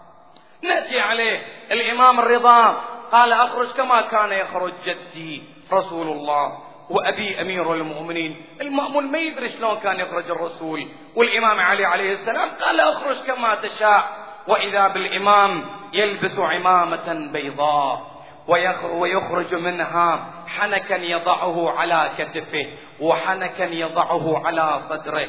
نأتي عليه الإمام الرضا قال أخرج كما كان يخرج جدي رسول الله وأبي أمير المؤمنين. المأمون ما يدري شلون كان يخرج الرسول، والإمام علي عليه السلام قال أخرج كما تشاء. وإذا بالإمام يلبس عمامة بيضاء ويخرج منها حنكا يضعه على كتفه وحنكا يضعه على صدره،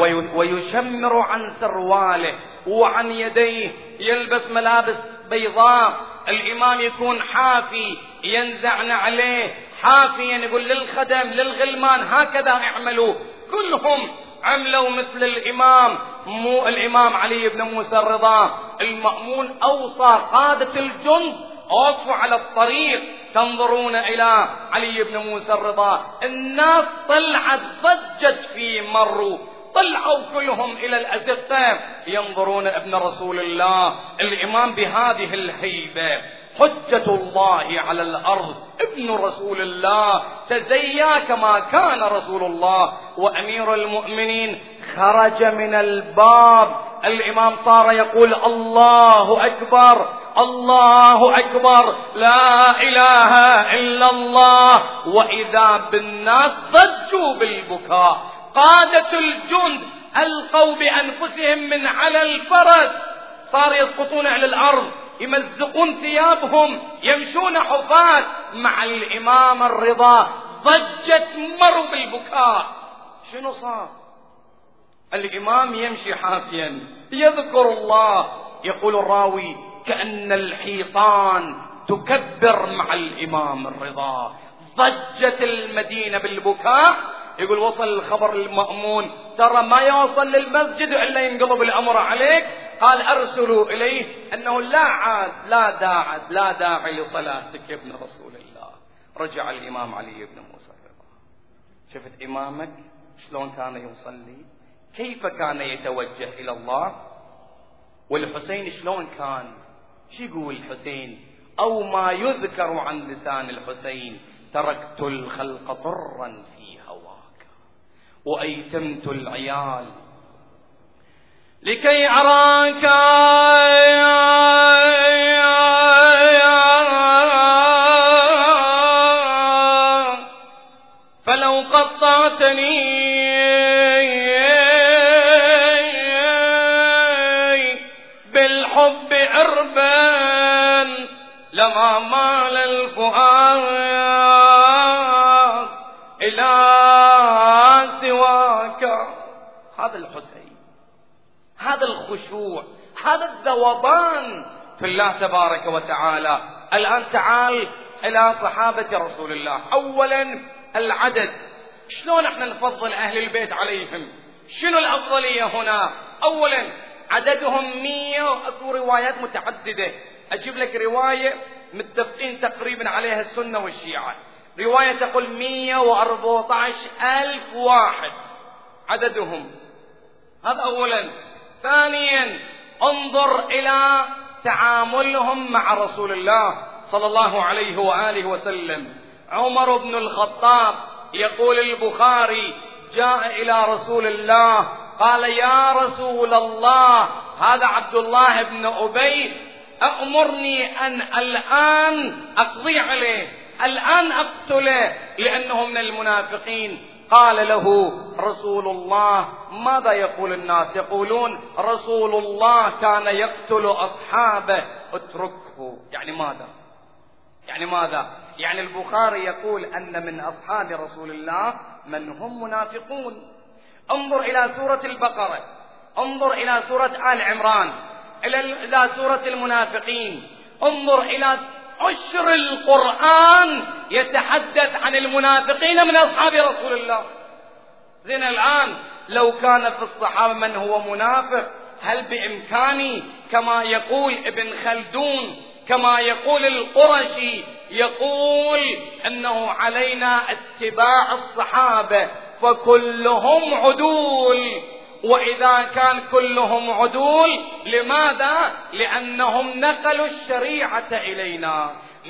ويشمر عن سرواله وعن يديه، يلبس ملابس بيضاء. الإمام يكون حافي، ينزعن عليه حافيا، يقول للخدم للغلمان هكذا اعملوا. كلهم عملوا مثل الإمام. مو الإمام علي بن موسى الرضا المأمون أوصى قادة الجند أوقفوا على الطريق تنظرون إلى علي بن موسى الرضا. الناس طلعت ضجت في مروا، طلعوا كلهم إلى الأزقة ينظرون ابن رسول الله الإمام بهذه الهيبة، حجة الله على الأرض، ابن رسول الله تزيا كما كان رسول الله وأمير المؤمنين. خرج من الباب، الإمام صار يقول الله أكبر الله أكبر لا إله إلا الله، وإذا بالناس ضجوا بالبكاء. قادة الجند ألقوا بأنفسهم من على الفرس، صار يسقطون على الأرض، يمزقون ثيابهم، يمشون حفاة مع الإمام الرضا. ضجت مروا بالبكاء. شنو صار؟ الإمام يمشي حافيا يذكر الله. يقول الراوي كأن الحيطان تكبر مع الإمام الرضا. ضجت المدينة بالبكاء. يقول وصل الخبر للمأمون ترى ما يوصل للمسجد إلا ينقلب الأمر عليك. قال أرسلوا إليه أنه لا داعي لصلاتك يا ابن رسول الله. رجع الإمام علي بن موسى الرضا. شفت إمامك شلون كان يصلي، كيف كان يتوجه إلى الله. والحسين شلون كان، شو يقول الحسين أو ما يذكر عن لسان الحسين: تركت الخلق طرا في هواك وأيتمت العيال لكي أراك فلو قطعتني بالحب عربا لما مال الفؤاد إلى سواك. هذا الحسين، هذا الخشوع، هذا الذوبان في الله تبارك وتعالى. الآن تعال إلى صحابة رسول الله. أولا العدد، شلون احنا نفضل أهل البيت عليهم؟ شنو الأفضلية هنا؟ أولا عددهم 100، وأكو روايات متعددة. أجيب لك رواية متفقين تقريبا عليها السنة والشيعة، رواية تقول 114,000 واحد عددهم، هذا أولا. ثانيا انظر إلى تعاملهم مع رسول الله صلى الله عليه وآله وسلم. عمر بن الخطاب يقول البخاري جاء إلى رسول الله قال يا رسول الله، هذا عبد الله بن أبي، أأمرني أن الآن أقضي عليه، الآن أقتله لأنه من المنافقين. قال له رسول الله ماذا يقول الناس؟ يقولون رسول الله كان يقتل أصحابه، اتركه. يعني ماذا؟ يعني ماذا؟ يعني البخاري يقول أن من أصحاب رسول الله من هم منافقون. انظر إلى سورة البقرة، انظر إلى سورة آل عمران، إلى سورة المنافقين، انظر إلى عشر القرآن يتحدث عن المنافقين من أصحاب رسول الله. زين الآن لو كان في الصحابة من هو منافق، هل بإمكاني كما يقول ابن خلدون، كما يقول القرشي، يقول أنه علينا اتباع الصحابة فكلهم عدول؟ وإذا كان كلهم عدول لماذا؟ لأنهم نقلوا الشريعة إلينا.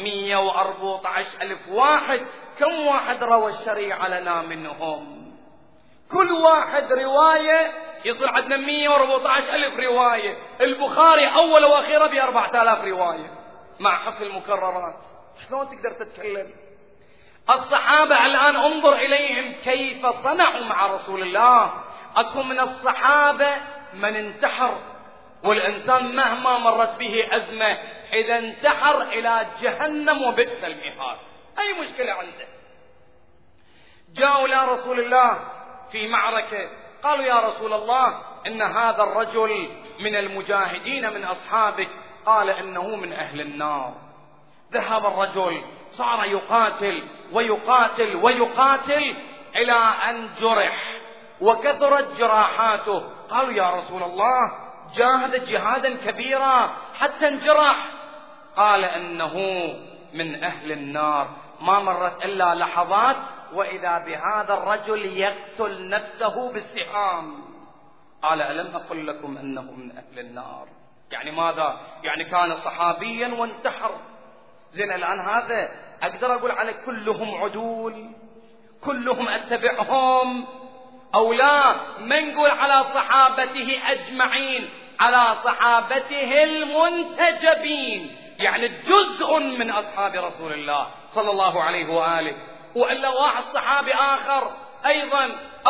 114,000 واحد، كم واحد روى الشريعة لنا منهم؟ كل واحد رواية، يصير عندنا 114,000 رواية. البخاري أول وأخيرا ب4,000 رواية مع حفظ المكررات. شلون تقدر تتكلم؟ الصحابة الآن انظر إليهم كيف صنعوا مع رسول الله. أكو من الصحابة من انتحر، والإنسان مهما مرت به أزمة إذا انتحر إلى جهنم وبئس المهاد، أي مشكلة عنده. جاءوا إلى رسول الله في معركة، قالوا يا رسول الله إن هذا الرجل من المجاهدين من أصحابك، قال إنه من أهل النار. ذهب الرجل صار يقاتل ويقاتل ويقاتل إلى أن جرح وكثرت جراحاته. قالوا يا رسول الله جاهد جهادا كبيرا حتى انجرح. قال إنه من أهل النار. ما مرت إلا لحظات وإذا بهذا الرجل يقتل نفسه بالسهام. قال ألم أقل لكم أنه من أهل النار؟ يعني ماذا؟ يعني كان صحابيا وانتحر. زين الآن هذا أقدر أقول على كلهم عدول، كلهم أتبعهم أو لا؟ ما نقول على صحابته أجمعين، على صحابته المنتجبين، يعني جزء من أصحاب رسول الله صلى الله عليه وآله. وإلا واحد صحابي آخر أيضا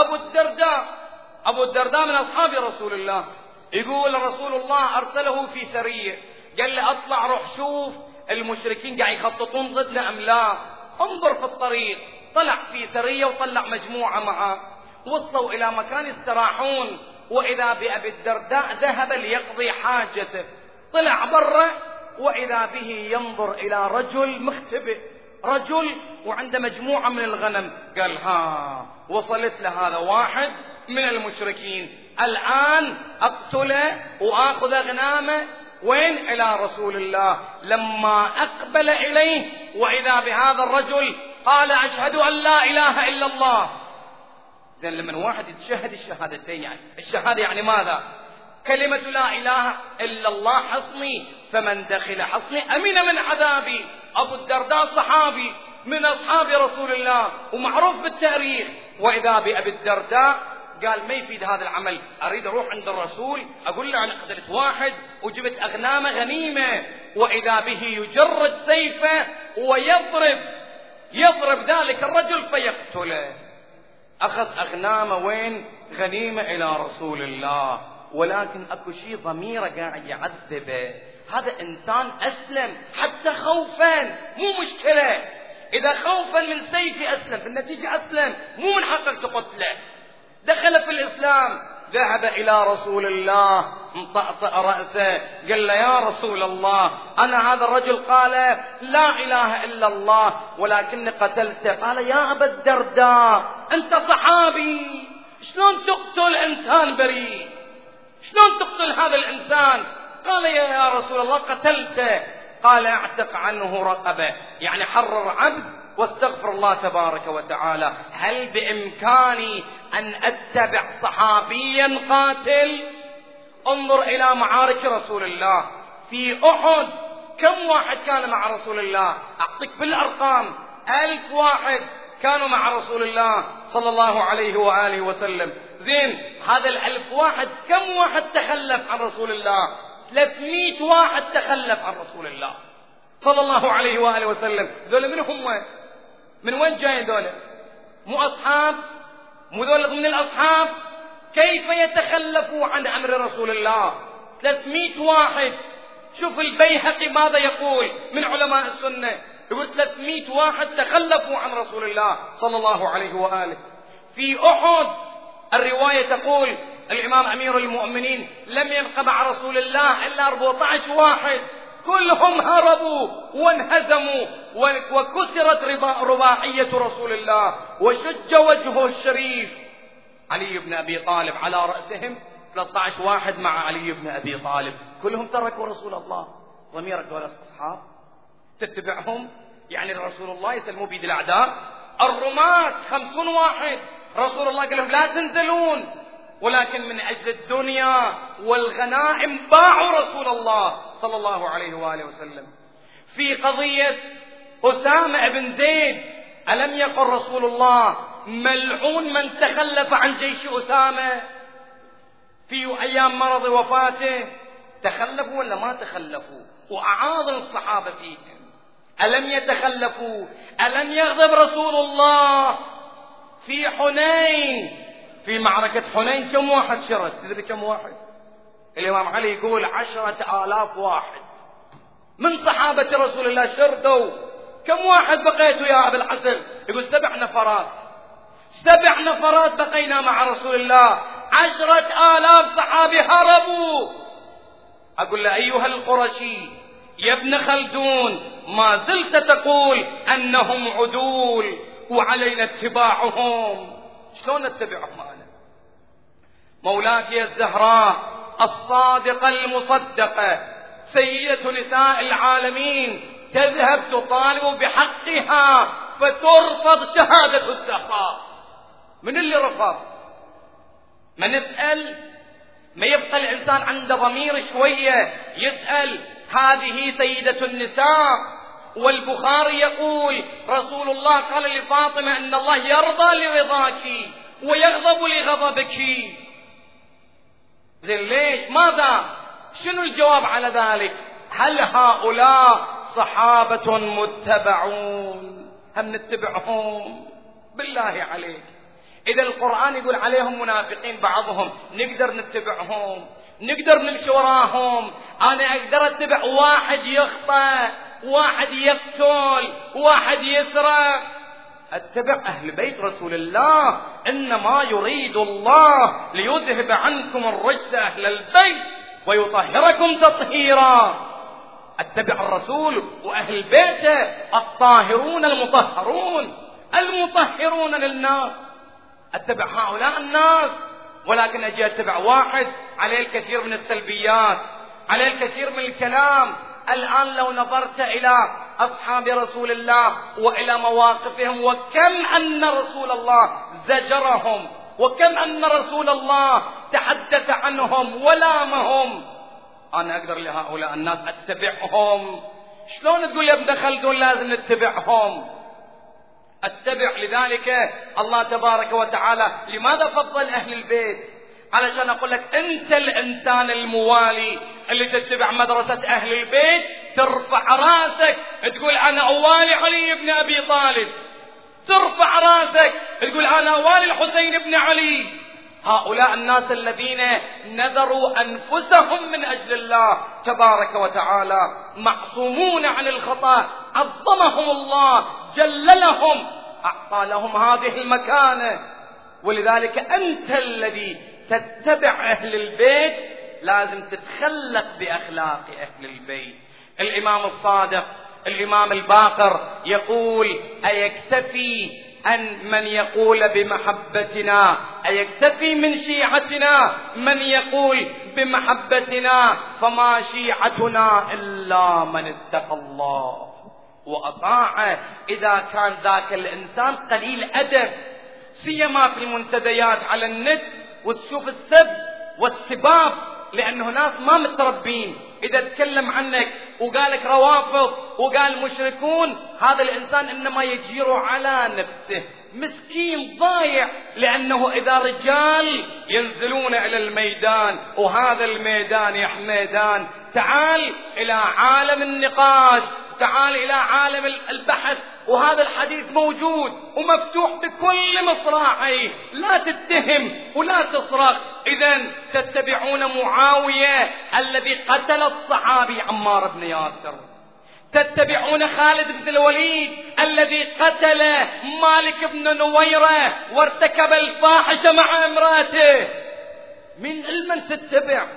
أبو الدرداء من أصحاب رسول الله، يقول رسول الله أرسله في سرية، قال له أطلع روح شوف المشركين قاعد يخططون ضدنا أم لا، انظر في الطريق. طلع في سرية وطلع مجموعة معه، وصلوا إلى مكان يستراحون، وإذا بأبي الدرداء ذهب ليقضي حاجته. طلع برا وإذا به ينظر إلى رجل مختبئ، رجل وعنده مجموعة من الغنم. قال ها وصلت لهذا واحد من المشركين، الآن أقتله وآخذ أغنامه. وين؟ إلى رسول الله. لما أقبل إليه وإذا بهذا الرجل قال أشهد أن لا إله إلا الله. زين لما واحد يتشهد الشهادتين، يعني الشهادة يعني ماذا؟ كلمة لا إله إلا الله حصني، فمن دخل حصني أمن من عذابي. أبو الدرداء صحابي من أصحاب رسول الله ومعروف بالتاريخ، وإذا بأبي الدرداء قال ما يفيد هذا العمل، أريد أروح عند الرسول أقول له أنا قتلت واحد وجبت أغنام غنيمة، وإذا به يجرد سيفه ويضرب ذلك الرجل فيقتله. أخذ أغنامه وين؟ غنيمة إلى رسول الله، ولكن أكو شيء ضميره قاعد يعذبه. هذا إنسان أسلم حتى خوفا، مو مشكلة إذا خوفا من سيفي أسلم، بالنتيجة أسلم، مو من حقك تقتله. دخل في الإسلام، ذهب إلى رسول الله مطأطئ رأسه، قال له يا رسول الله أنا هذا الرجل قال لا إله إلا الله ولكني قتلته. قال يا أبا الدرداء أنت صحابي، شلون تقتل إنسان بريء؟ شلون تقتل هذا الإنسان؟ قال يا رسول الله قتلته. قال اعتق عنه رقبة، يعني حرر عبد واستغفر الله تبارك وتعالى. هل بإمكاني أن أتبع صحابيا قاتل؟ انظر إلى معارك رسول الله. في أحد كم واحد كان مع رسول الله؟ أعطيك بالأرقام، 1000 واحد كانوا مع رسول الله صلى الله عليه وآله وسلم. زين، هذا 1000 واحد كم واحد تخلف عن رسول الله؟ 300 واحد تخلف عن رسول الله صلى الله عليه وآله وسلم. ذولا من هم؟ من وين جايين ذولا؟ مو أصحاب؟ مو ذولا ضمن الأصحاب؟ كيف يتخلفوا عن أمر رسول الله؟ 300 واحد. شوف البيهقي ماذا يقول من علماء السنة، يقول 300 واحد تخلفوا عن رسول الله صلى الله عليه وآله. في أحد الرواية تقول الإمام أمير المؤمنين لم يبق مع رسول الله إلا 14 واحد، كلهم هربوا وانهزموا وكسرت رباعية رسول الله وشج وجهه الشريف. علي بن أبي طالب على رأسهم 13 واحد مع علي بن أبي طالب، كلهم تركوا رسول الله. ضميرك دول أصحاب تتبعهم؟ يعني رسول الله يسلموا بيد الأعداء. الرماة 50 واحد، رسول الله قال لهم لا تنزلون، ولكن من أجل الدنيا والغنائم باعوا رسول الله صلى الله عليه وآله وسلم. في قضية أسامة بن زيد، ألم يقل رسول الله ملعون من تخلف عن جيش أسامة؟ في أيام مرض وفاته تخلفوا ولا ما تخلفوا؟ وأعاظم الصحابة فيهم. ألم يتخلفوا؟ ألم يغضب رسول الله؟ في حنين، في معركة حنين كم واحد شرد؟ تدري كم واحد؟ الإمام علي يقول 10,000 واحد من صحابة رسول الله شردوا. كم واحد بقيتوا يا أبا الحسن؟ يقول 7 نفرات. 7 نفرات بقينا مع رسول الله، 10,000 صحابي هربوا. أقول له أيها القرشي يا ابن خلدون، ما زلت تقول أنهم عدول وعلينا اتباعهم، شلون نتبعهم أنا؟ مولاتي الزهراء الصادقة المصدقة سيدة نساء العالمين تذهب تطالب بحقها فترفض شهادة الزهراء. من اللي رفض؟ ما نسأل، ما يبقى الإنسان عنده ضمير شوية يسأل. هذه سيدة النساء، والبخاري يقول رسول الله قال لفاطمة أن الله يرضى لرضاك ويغضب لغضبك. زين ليش؟ ماذا؟ شنو الجواب على ذلك؟ هل هؤلاء صحابة متبعون؟ هم نتبعهم؟ بالله عليك، إذا القرآن يقول عليهم منافقين بعضهم، نقدر نتبعهم؟ نقدر نمشي وراهم؟ أنا أقدر أتبع واحد يخطأ، واحد يقتل، واحد يسرق؟ اتبع أهل بيت رسول الله. إنما يريد الله ليذهب عنكم الرجس أهل البيت ويطهركم تطهيرا. اتبع الرسول وأهل بيته الطاهرون المطهرون المطهرون للناس. اتبع هؤلاء الناس، ولكن أجي أتبع واحد عليه الكثير من السلبيات، عليه الكثير من الكلام. الآن لو نظرت إلى أصحاب رسول الله وإلى مواقفهم، وكم أن رسول الله زجرهم، وكم أن رسول الله تحدث عنهم ولامهم، أنا أقدر لهؤلاء الناس أتبعهم؟ شلون تقول يا ابن خلدون لازم نتبعهم؟ اتبع. لذلك الله تبارك وتعالى لماذا فضل أهل البيت؟ علشان أقول لك أنت الإنسان الموالي اللي تتبع مدرسة أهل البيت ترفع راسك تقول أنا أوالي علي بن أبي طالب، ترفع راسك تقول أنا أوالي الحسين بن علي. هؤلاء الناس الذين نذروا أنفسهم من أجل الله تبارك وتعالى معصومون عن الخطأ، عظمهم الله، جللهم، أعطى لهم هذه المكانة. ولذلك أنت الذي تتبع أهل البيت لازم تتخلق بأخلاق أهل البيت. الإمام الصادق الإمام الباقر يقول: أيكتفي أن من يقول بمحبتنا، أيكتفي من شيعتنا من يقول بمحبتنا، فما شيعتنا إلا من اتقى الله وأطاعه. إذا كان ذاك الإنسان قليل أدب، سيما في المنتديات على النت، وتشوف السب والسباب، لأنه ناس ما متربين. إذا تكلم عنك وقالك روافض وقال مشركون، هذا الإنسان إنما يجير على نفسه، مسكين ضايع، لأنه إذا رجال ينزلون إلى الميدان، وهذا الميدان يا حميدان تعال إلى عالم النقاش، تعال إلى عالم البحث، وهذا الحديث موجود ومفتوح بكل مصراعيه، لا تتهم ولا تصرخ. إذن تتبعون معاوية الذي قتل الصحابي عمار بن ياسر، تتبعون خالد بن الوليد الذي قتل مالك بن نويرة وارتكب الفاحشة مع امراته. من تتبع؟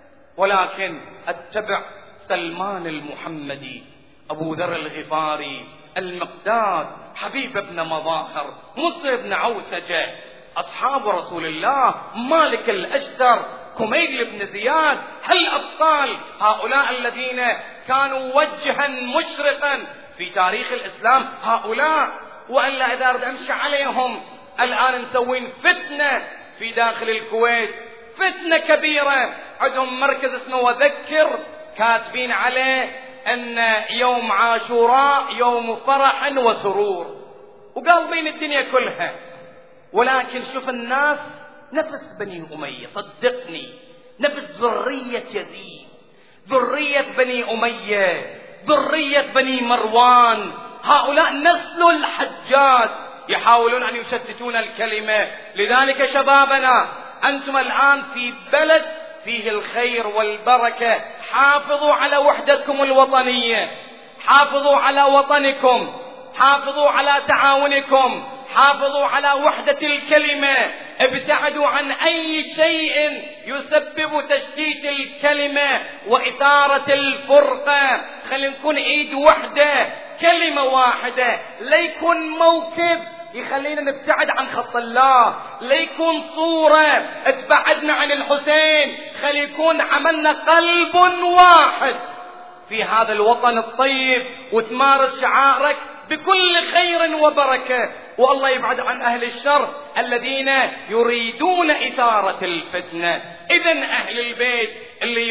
ولكن اتبع سلمان المحمدي، أبو ذر الغفاري، المقداد، حبيب بن مظاهر، مصر بن عوسجة، أصحاب رسول الله، مالك الأشتر، كميل بن زياد، هالأبطال، هؤلاء الذين كانوا وجها مشرقا في تاريخ الإسلام، هؤلاء. وإلا إذا أريد أمشي عليهم الآن نسوين فتنة في داخل الكويت، فتنة كبيرة. عندهم مركز اسمه وذكر، كاتبين عليه أن يوم عاشوراء يوم فرح وسرور، وقالبين الدنيا كلها. ولكن شوف الناس نفس بني أمية، صدقني، نفس ذرية يزيد، ذرية بني أمية، ذرية بني مروان، هؤلاء نسل الحجاج يحاولون أن يشتتون الكلمة. لذلك شبابنا، أنتم الآن في بلد فيه الخير والبركة، حافظوا على وحدتكم الوطنية، حافظوا على وطنكم، حافظوا على تعاونكم، حافظوا على وحدة الكلمة، ابتعدوا عن أي شيء يسبب تشتيت الكلمة وإثارة الفرقة. خلينا نكون إيد واحدة، كلمة واحدة، ليكن موكب يخلينا نبتعد عن خط الله، ليكون صورة تبعدنا عن الحسين، خلي يكون عملنا قلب واحد في هذا الوطن الطيب، وتمارس شعائرك بكل خير وبركة. والله يبعد عن أهل الشر الذين يريدون إثارة الفتنة. إذن أهل البيت اللي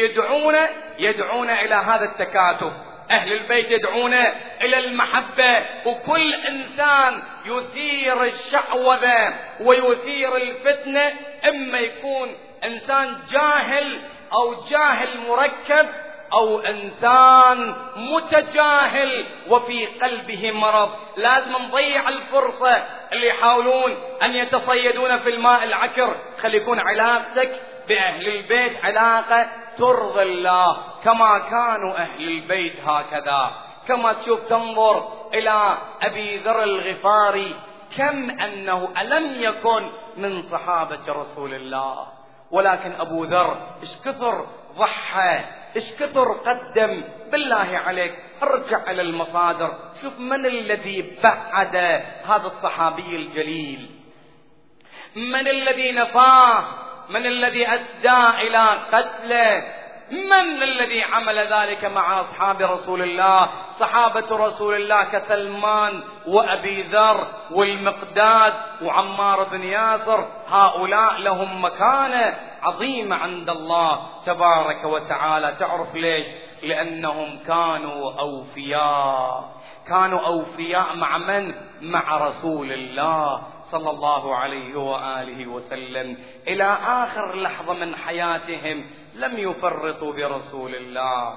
يدعون إلى هذا التكاتف، أهل البيت يدعون إلى المحبة، وكل إنسان يثير الشعوذة ويثير الفتنة إما يكون إنسان جاهل أو جاهل مركب، أو إنسان متجاهل وفي قلبه مرض. لازم نضيع الفرصة اللي يحاولون أن يتصيدون في الماء العكر. خلي يكون علاقتك بأهل البيت علاقة ترضي الله، كما كانوا أهل البيت هكذا. كما تشوف تنظر إلى أبي ذر الغفاري، كم أنه ألم يكن من صحابة رسول الله، ولكن أبو ذر إيش كثر ضحى، إيش كثر قدم. بالله عليك ارجع إلى المصادر، شوف من الذي بعد هذا الصحابي الجليل، من الذي نفاه، من الذي أدى إلى قتله، من الذي عمل ذلك مع أصحاب رسول الله، صحابة رسول الله كسلمان وأبي ذر والمقداد وعمار بن ياسر. هؤلاء لهم مكانة عظيمة عند الله تبارك وتعالى. تعرف ليش؟ لأنهم كانوا أوفياء، كانوا أوفياء مع من؟ مع رسول الله صلى الله عليه وآله وسلم. إلى آخر لحظة من حياتهم لم يفرطوا برسول الله،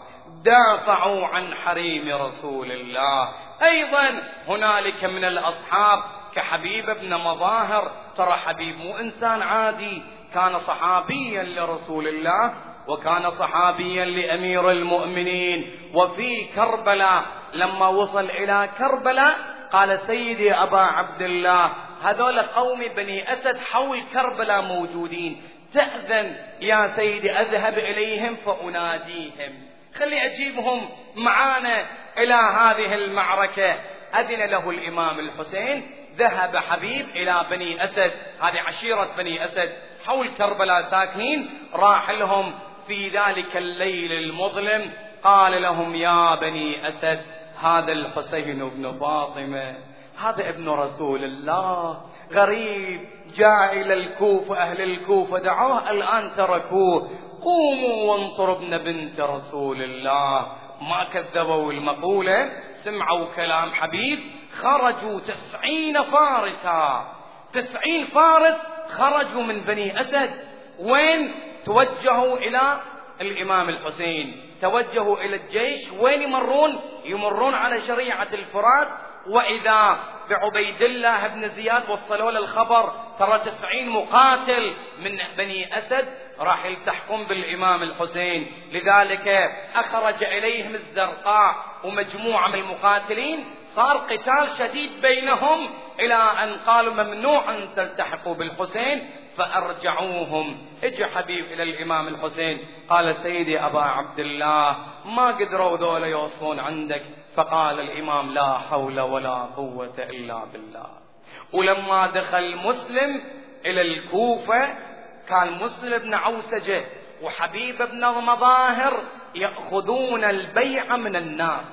دافعوا عن حريم رسول الله. أيضا هنالك من الأصحاب كحبيب بن مظاهر. ترى حبيب مو إنسان عادي، كان صحابيا لرسول الله وكان صحابيا لأمير المؤمنين. وفي كربلاء لما وصل إلى كربلاء قال سيدي أبا عبد الله هذول قوم بني أسد حول كربلاء موجودين، تأذن يا سيدي أذهب إليهم فأناديهم، خلي أجيبهم معانا إلى هذه المعركة. أذن له الإمام الحسين، ذهب حبيب إلى بني أسد، هذه عشيرة بني أسد حول كربلاء ساكنين، راح لهم في ذلك الليل المظلم، قال لهم يا بني أسد هذا الحسين بن فاطمة، هذا ابن رسول الله، غريب جاء إلى الكوفة، أهل الكوفة دعوه الآن تركوه، قوموا وانصروا ابن بنت رسول الله. ما كذبوا المقولة، سمعوا كلام حبيب، خرجوا 90 فارسا، 90 فارس خرجوا من بني أسد. وين؟ توجهوا إلى الإمام الحسين، توجهوا إلى الجيش. وين يمرون؟ يمرون على شريعة الفرات، وإذا بعبيد الله بن زياد وصلوا له الخبر ترى 90 مقاتل من بني أسد راح يلتحقون بالإمام الحسين. لذلك أخرج إليهم الزرقاء ومجموعة من المقاتلين، صار قتال شديد بينهم إلى أن قالوا ممنوع أن تلتحقوا بالحسين، فأرجعوهم. اجى حبيب إلى الإمام الحسين قال سيدي أبا عبد الله ما قدروا ذولا يوصلون عندك، فقال الإمام لا حول ولا قوة إلا بالله. ولما دخل مسلم إلى الكوفة كان مسلم بن عوسجة وحبيب بن مظاهر يأخذون البيع من الناس.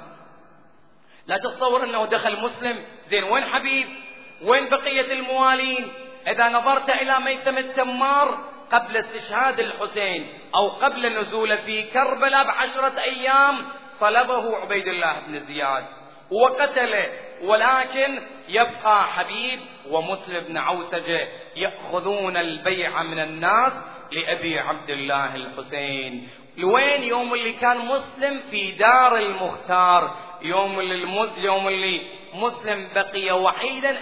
لا تتصور أنه دخل مسلم، زين وين حبيب؟ وين بقية الموالين؟ إذا نظرت إلى ميثم التمار قبل استشهاد الحسين أو قبل نزوله في كربلاء ب10 أيام صلبه عبيد الله بن زياد وقتله، ولكن يبقى حبيب ومسلم بن عوسجة يأخذون البيع من الناس لأبي عبد الله الحسين. لوين؟ يوم اللي كان مسلم في دار المختار، يوم اللي مسلم بقي وحيدا،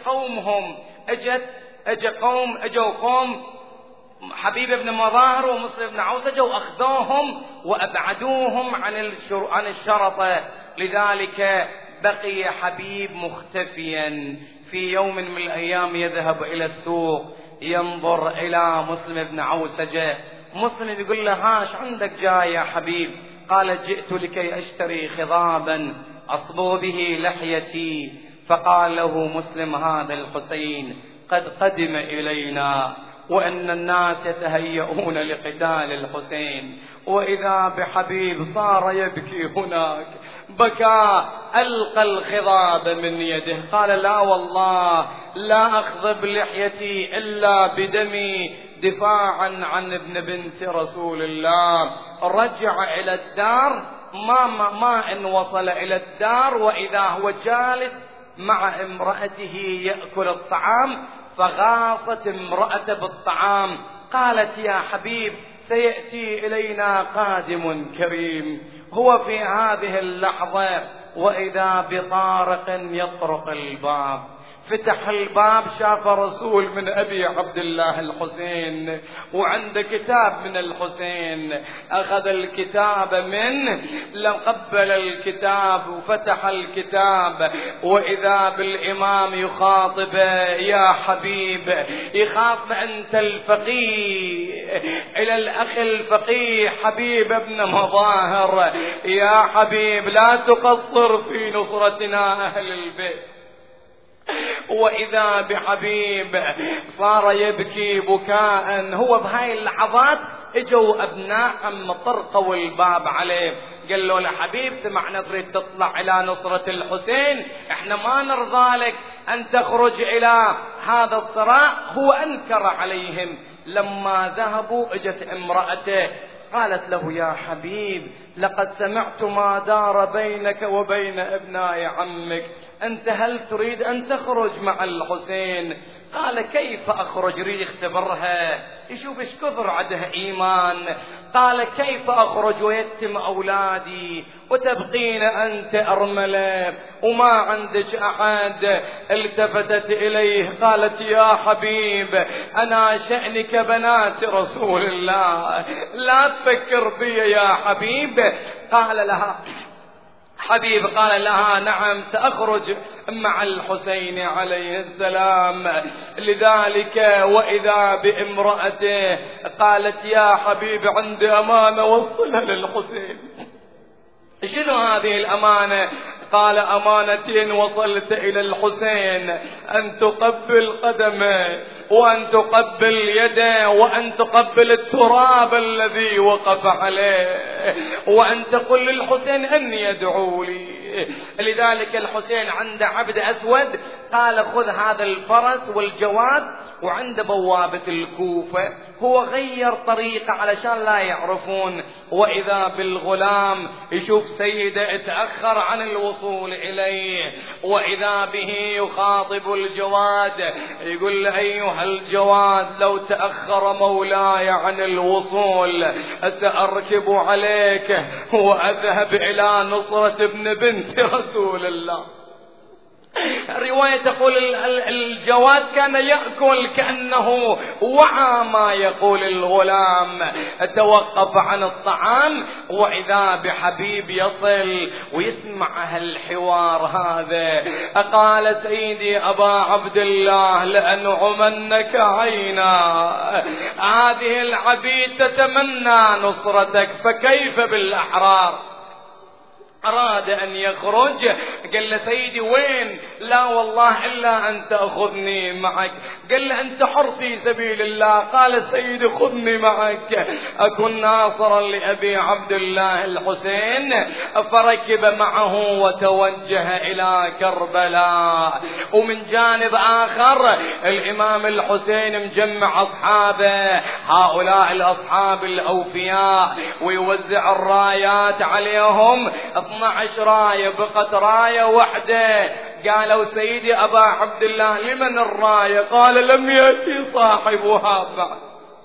اجوا قوم حبيب بن مظاهر ومسلم بن عوسجة واخذوهم وابعدوهم عن الشرطة. لذلك بقي حبيب مختفيا. في يوم من الايام يذهب الى السوق ينظر الى مسلم بن عوسجة، مسلم يقول له هاش عندك جاي يا حبيب؟ قال جئت لكي اشتري خضابا اصبغ به لحيتي. فقال له مسلم هذا الحسين قد قدم إلينا وأن الناس يتهيئون لقتال الحسين. وإذا بحبيب صار يبكي هناك بكى، ألقى الخضاب من يده، قال لا والله لا أخضب لحيتي إلا بدمي دفاعا عن ابن بنت رسول الله. رجع إلى الدار، ما إن وصل إلى الدار وإذا هو جالس مع امرأته يأكل الطعام، فغاصت امرأته بالطعام، قالت يا حبيب سيأتي إلينا قادم كريم. هو في هذه اللحظة وإذا بطارق يطرق الباب، فتح الباب شاف رسول من أبي عبد الله الحسين وعنده كتاب من الحسين، أخذ الكتاب منه، قبل الكتاب وفتح الكتاب، وإذا بالإمام يخاطبه يا حبيب، يخاطب أنت الفقيه إلى الأخ الفقيه حبيب بن مظاهر، يا حبيب لا تقصر في نصرتنا أهل البيت. وإذا بحبيب صار يبكي بكاء. هو بهاي اللحظات اجوا أبناء عم طرقوا الباب عليه، قالوا له حبيب سمعنا تريد تطلع إلى نصرة الحسين، احنا ما نرضى لك أن تخرج إلى هذا الصراع. هو أنكر عليهم. لما ذهبوا اجت امرأته قالت له يا حبيب لقد سمعت ما دار بينك وبين ابناء عمك، أنت هل تريد أن تخرج مع الحسين؟ قال كيف أخرج؟ يريد يختبرها يشوف ايش كثر عندها إيمان. قال كيف أخرج ويتم أولادي وتبقين أنت أرملة وما عندك أحد؟ التفتت إليه قالت يا حبيب أنا شأنك بنات رسول الله، لا تفكر بي يا حبيب. قال لها حبيب قال لها نعم سأخرج مع الحسين عليه السلام. لذلك وإذا بامرأته قالت يا حبيب عندي أمانة وصلها للحسين. شنو هذه الأمانة؟ قال أمانتين وصلت إلى الحسين، أن تقبل قدمه وأن تقبل يده وأن تقبل التراب الذي وقف عليه وأن تقول للحسين أن يدعو لي. لذلك الحسين عنده عبد أسود قال خذ هذا الفرس والجواد وعند بوابة الكوفة. هو غير طريقة علشان لا يعرفون. وإذا بالغلام يشوف سيده اتأخر عن الوصول إليه، وإذا به يخاطب الجواد يقول له أيها الجواد لو تأخر مولاي عن الوصول سأركب عليك وأذهب إلى نصرة ابن بنت رسول الله. الرواية تقول الجواد كان يأكل كأنه وعى ما يقول الغلام، توقف عن الطعام وإذا بحبيب يصل ويسمع هالحوار هذا. قال سيدي أبا عبد الله لأنعمنك عينا، هذه العبيد تتمنى نصرتك فكيف بالأحرار؟ أراد أن يخرج قال له سيدي وين؟ لا والله إلا أن تأخذني معك. قال له أنت حر في سبيل الله. قال سيدي خذني معك أكن ناصرا لأبي عبد الله الحسين. فركب معه وتوجه إلى كربلاء. ومن جانب آخر الإمام الحسين مجمع أصحابه، هؤلاء الأصحاب الأوفياء، ويوزع الرايات عليهم 12 راية، بقت راية واحدة. قالوا سيدي أبا عبد الله لمن الراية؟ قال لم يأتي صاحبها بعد.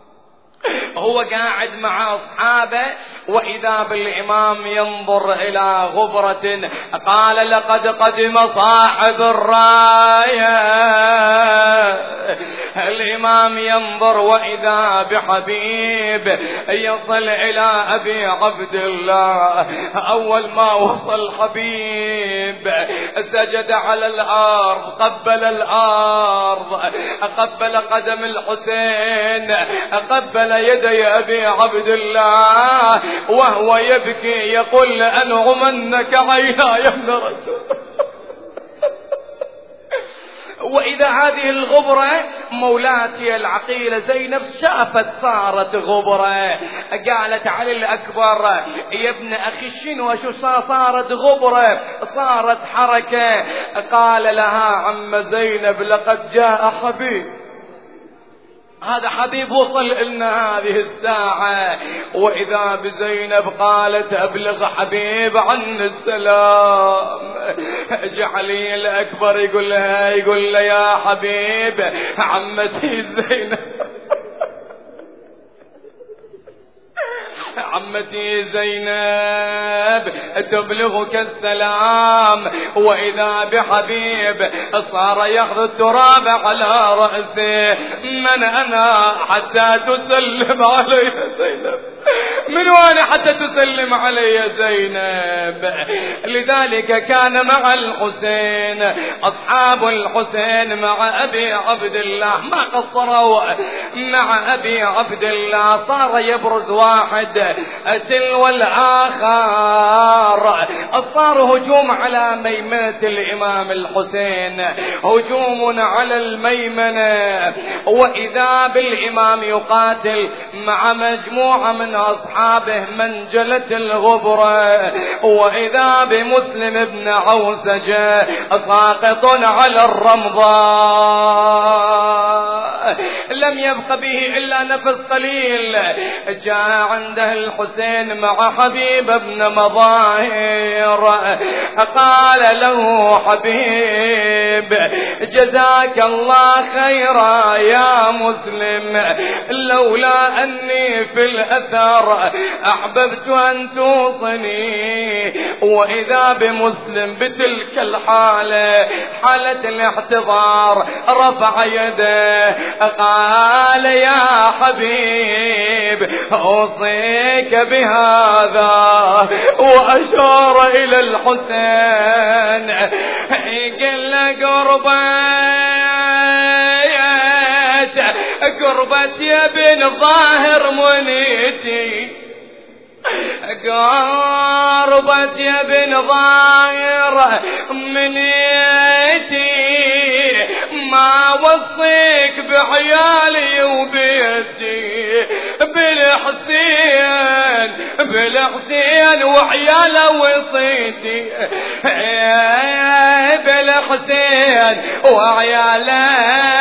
هو قاعد مع أصحابه وإذا بالإمام ينظر إلى غبرة. قال لقد قدم صاحب الراية. الإمام ينظر وإذا بحبيب يصل إلى أبي عبد الله. أول ما وصل حبيب سجد على الأرض، قبل الأرض، قبل قدم الحسين، قبل يدي أبي عبد الله وهو يبكي يقول لأنعمنك عينا يا ابن رسول. وإذا هذه الغبرة مولاتي العقيلة زينب شافت صارت غبرة، قالت علي الأكبر يا ابن أخي شنو شو صارت غبرة، صارت حركة. قال لها عم زينب لقد جاء حبيب، هذا حبيب وصل لنا هذه الساعة. وإذا بزينب قالت أبلغ حبيب عن السلام. جعلي الأكبر يقول لها يا حبيب عمتي زينب، عمتي زينب تبلغك السلام. وإذا بحبيب صار يأخذ التراب على رأسه. من أنا حتى تسلم علي زينب؟ من وانا حتى تسلم علي زينب؟ لذلك كان مع الحسين أصحاب الحسين مع أبي عبد الله ما قصروا مع أبي عبد الله. صار يبرز واحد تلو الآخر. صار هجوم على ميمنة الإمام الحسين، هجوم على الميمنة. وإذا بالإمام يقاتل مع مجموعة من أصحابه منجلة الغبرة. وإذا بمسلم بن عوسجة ساقط على الرمضاء. لم يبق به إلا نفس قليل. جاء عنده الحسين مع حبيب بن مظاهر، قال له حبيب جزاك الله خيرا يا مسلم، لولا أني في الأثر أحببت أن توصني. وإذا بمسلم بتلك الحالة، حالة الاحتضار، رفع يده قال يا حبيب أوصيك بهذا، وأشار إلى الحسين قال له قربت يا بن ظاهر منيتي، قربت يا بن ظاهر منيتي، ما وصيك بعيالي وبيتي بالحسين وعياله وصيتي، بالحسين وعياله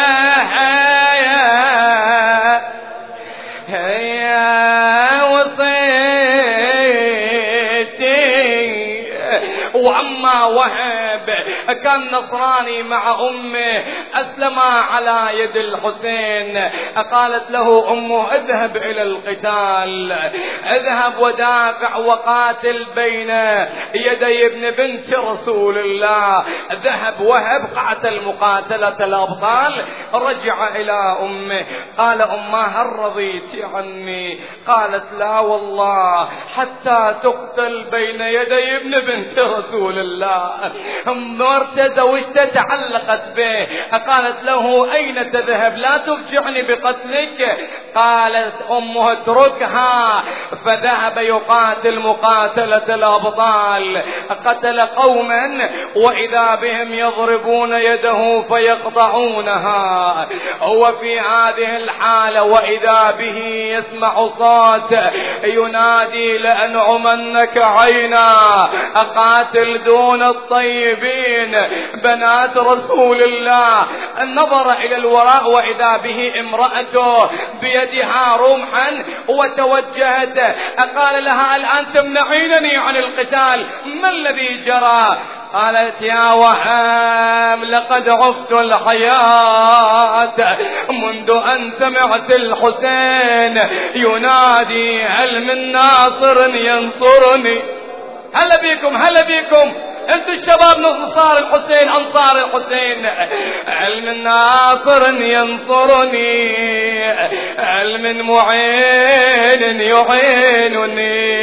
وأما وهب كان نصراني مع أمه، أسلم على يد الحسين. قالت له أمه اذهب إلى القتال، اذهب ودافع وقاتل بين يدي ابن بنت رسول الله. ذهب وهب قاتل مقاتلة الأبطال، رجع إلى أمه قال أمه هل رضيت عني؟ قالت لا والله حتى تقتل بين يدي ابن بنت رسول الله. مرتزة وش تعلقت به؟ قالت له أين تذهب؟ لا تفجعني بقتلك. قالت أمه اتركها، فذهب يقاتل مقاتلة الأبطال، قتل قوما وإذا بهم يضربون يده فيقطعونها. وفي هذه الحالة وإذا به يسمع صوت ينادي لأنعمنك عينا، أقاتل دون الطيبين بنات رسول الله. نظر إلى الوراء وإذا به امرأته بيدها رمحا وتوجهت، قال لها الآن تمنعينني عن القتال، ما الذي جرى؟ قالت يا وهام لقد عفت الحياة منذ أن سمعت الحسين ينادي هل من ناصر ينصرني. هلا بيكم هلا بيكم انتوا الشباب نصار الحسين انصار الحسين. هل من ناصر ينصرني، هل من معين يعينني.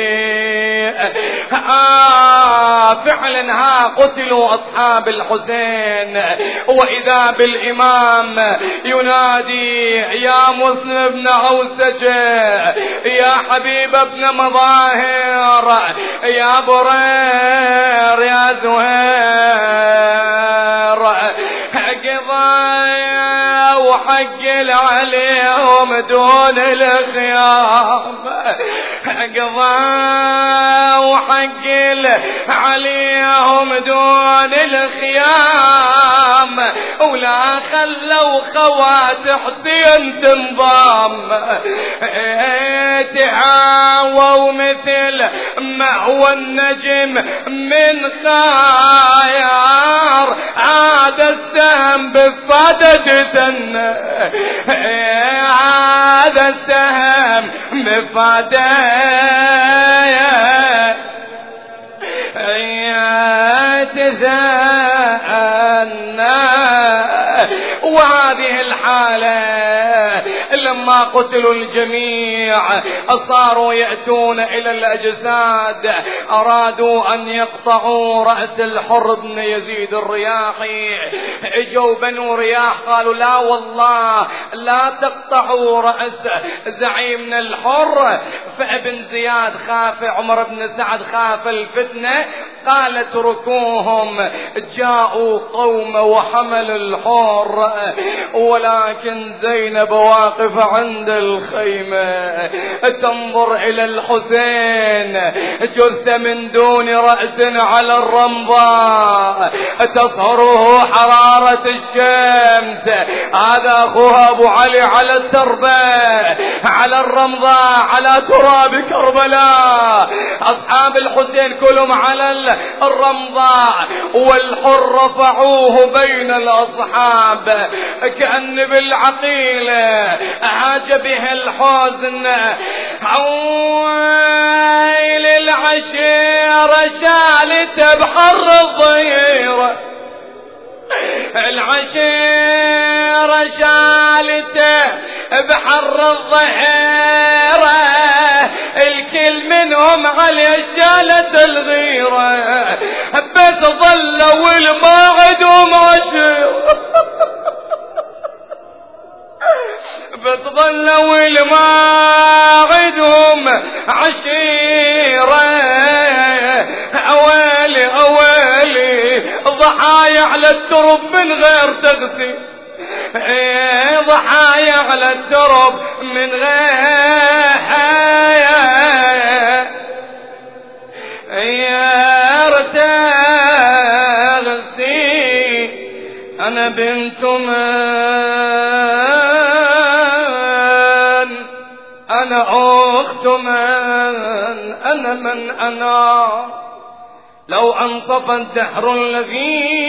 فعلا قتلوا أصحاب الحسين، وإذا بالإمام ينادي يا مسلم بن عوسجة، يا حبيب ابن مظاهر، يا برير، يا زهير، قضايا وحقل عليهم دون الخيام، قضايا وحقل عليهم دون الخيام، ولا خلوا خوات حسين تنضام. تعاووا مثل مهوى النجم من خيار، عاد السهم بفادة عاد السهم بفادة وهذه الحالة لما قتلوا الجميع صاروا يأتون إلى الأجساد، أرادوا أن يقطعوا رأس الحر بن يزيد الرياحي. اجوا بنو رياح قالوا لا والله لا تقطعوا رأس زعيمنا الحر. فابن زياد خاف، عمر بن سعد خاف الفتنة، قال اتركوهم. جاءوا قوم وحملوا الحور، ولكن زينب واقف عند الخيمة تنظر إلى الحسين جثة من دون رأس على الرمضاء تصهره حرارة الشمس. هذا أخوها أبو علي على التربة على الرمضاء على تراب كربلاء. أصحاب الحسين كلهم على الرمضاء، والحر رفعوه بين الأصحاب كأن بالعقيلة عاج به الحزن. عويل العشيرة شالته بحر الظهيرة، العشيرة شالته بحر الظهيرة، الكل منهم على شالة الغيرة، بس ظلوا الماعدهم عشيرة، بس ظلوا الماعدهم عشيرة. أويلي أويلي ضحايا على الترب من غير تغسيل، ضحايا على الترب من غير تغسيل. أنا بنت من، أنا أخت من، أنا من أنا. لو أنصف الدهر الذي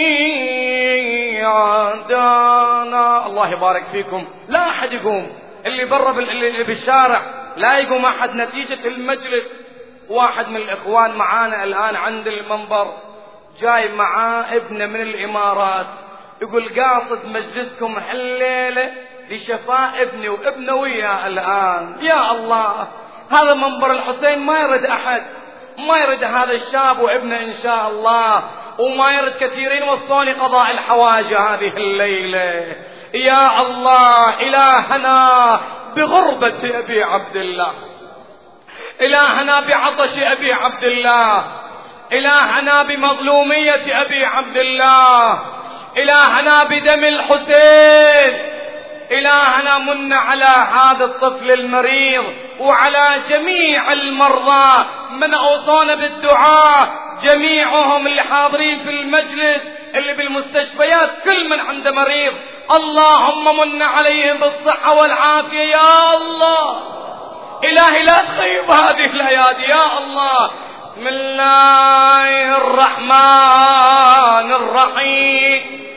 عادانا. الله يبارك فيكم. لا أحد يقوم، اللي برا اللي بالشارع لا يقوم أحد نتيجة المجلس. واحد من الإخوان معانا الآن عند المنبر جاي معاه ابنه من الإمارات، يقول قاصد مجلسكم هالليلة لشفاء ابني وابنه وياه الآن. يا الله، هذا منبر الحسين ما يرد أحد، ما يرد هذا الشاب وابنه إن شاء الله، وما يرد كثيرين وصوني قضاء الحوائج هذه الليلة. يا الله، إلهنا بغربة أبي عبد الله، إلهنا بعطش أبي عبد الله، إلهنا بمظلومية أبي عبد الله، إلهنا بدم الحسين، إلهنا من على هذا الطفل المريض وعلى جميع المرضى من أوصانا بالدعاء، جميعهم اللي حاضرين في المجلس اللي بالمستشفيات، كل من عنده مريض اللهم من عليهم بالصحة والعافية يا الله. إلهي لا تخيب هذه الأيادي يا الله. بسم الله الرحمن الرحيم.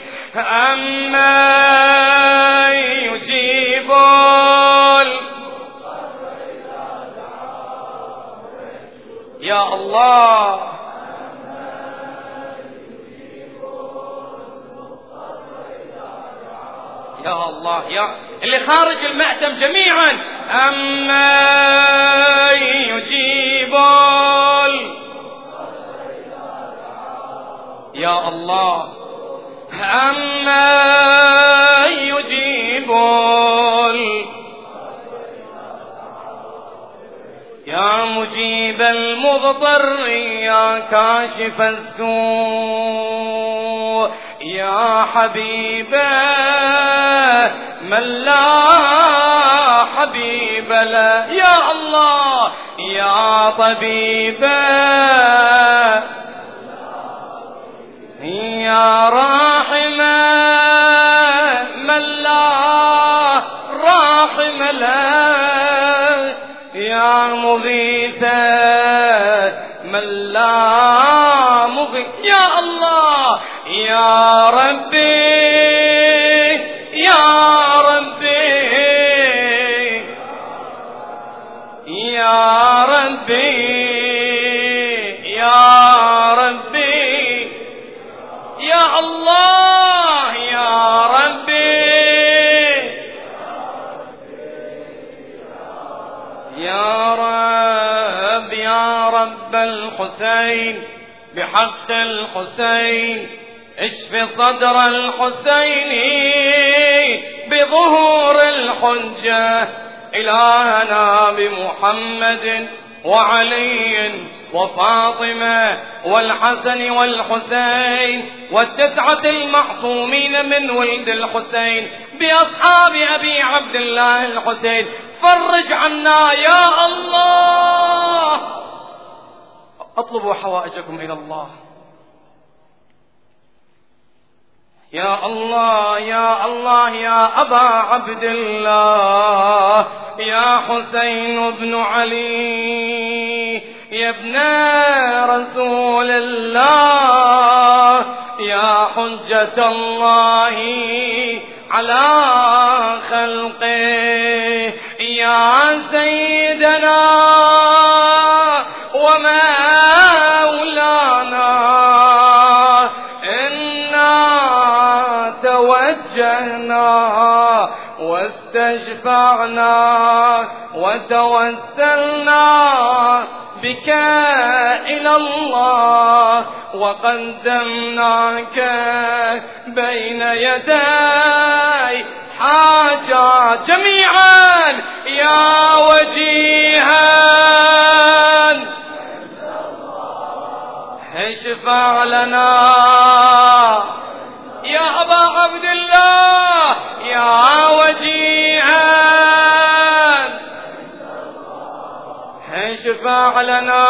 أما يجيب يا الله، يا الله، يا اللي خارج المأتم جميعا. أما يجيب يا الله، أما يجيب يا مجيب المضطر، يا كاشف السوء، يا حبيبه من لا حبيب له، يا الله، يا طبيبه، يا راحمه من لا راحم له، يا مغيثه من لا مغيث، يا الله، يا ربي يا ربي يا ربي يا ربي يا الله يا ربي يا رب يا رب الحسين بحق الحسين اشف صدر الحسين بظهور الحجة، إلهنا بمحمد وعلي وفاطمة والحسن والحسين والتسعة المعصومين من ولد الحسين بأصحاب أبي عبد الله الحسين، فرج عنا يا الله. اطلبوا حوائجكم إلى الله. يا الله يا الله يا أبا عبد الله، يا حسين بن علي، يا ابن رسول الله، يا حجة الله على خلقه، يا سيدنا ومولانا، توجهنا واستشفعنا وتوسلنا بك إلى الله، وقدمناك بين يدي حاجات جميعا يا وجيها، اشفع لنا يا أبا عبد الله، يا وجيها اشفع لنا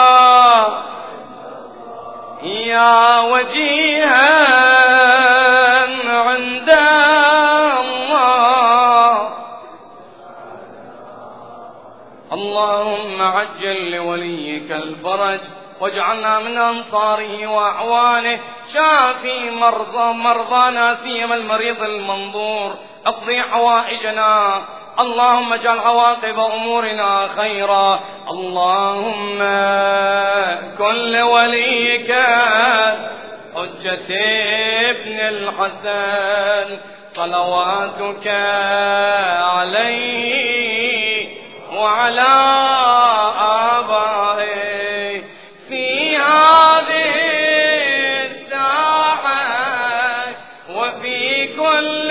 يا وجيها عند الله. اللهم عجل لوليك الفرج واجعلنا من أنصاره وأعوانه، شافي مرضانا سيما المريض المنظور، اقضي حوائجنا، اللهم اجعل عواقب أمورنا خيرا. اللهم كن لوليك حجة ابن الحسن صلواتك عليه وعلى آبائه في هذه الساعة وفي كل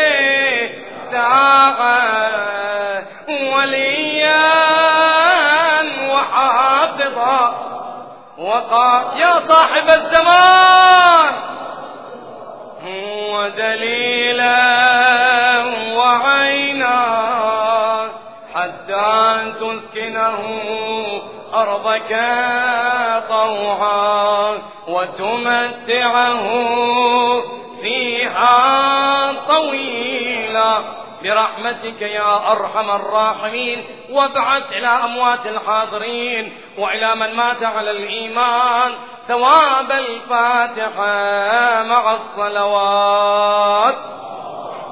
ساعة، وليا وحافظا يا صاحب الزمان، ودليلا وعينا حتى تسكنه أرضك طوعا وتمتعه فيها طويلا برحمتك يا أرحم الراحمين. وابعث إلى أموات الحاضرين وإلى من مات على الإيمان ثواب الفاتحة مع الصلوات.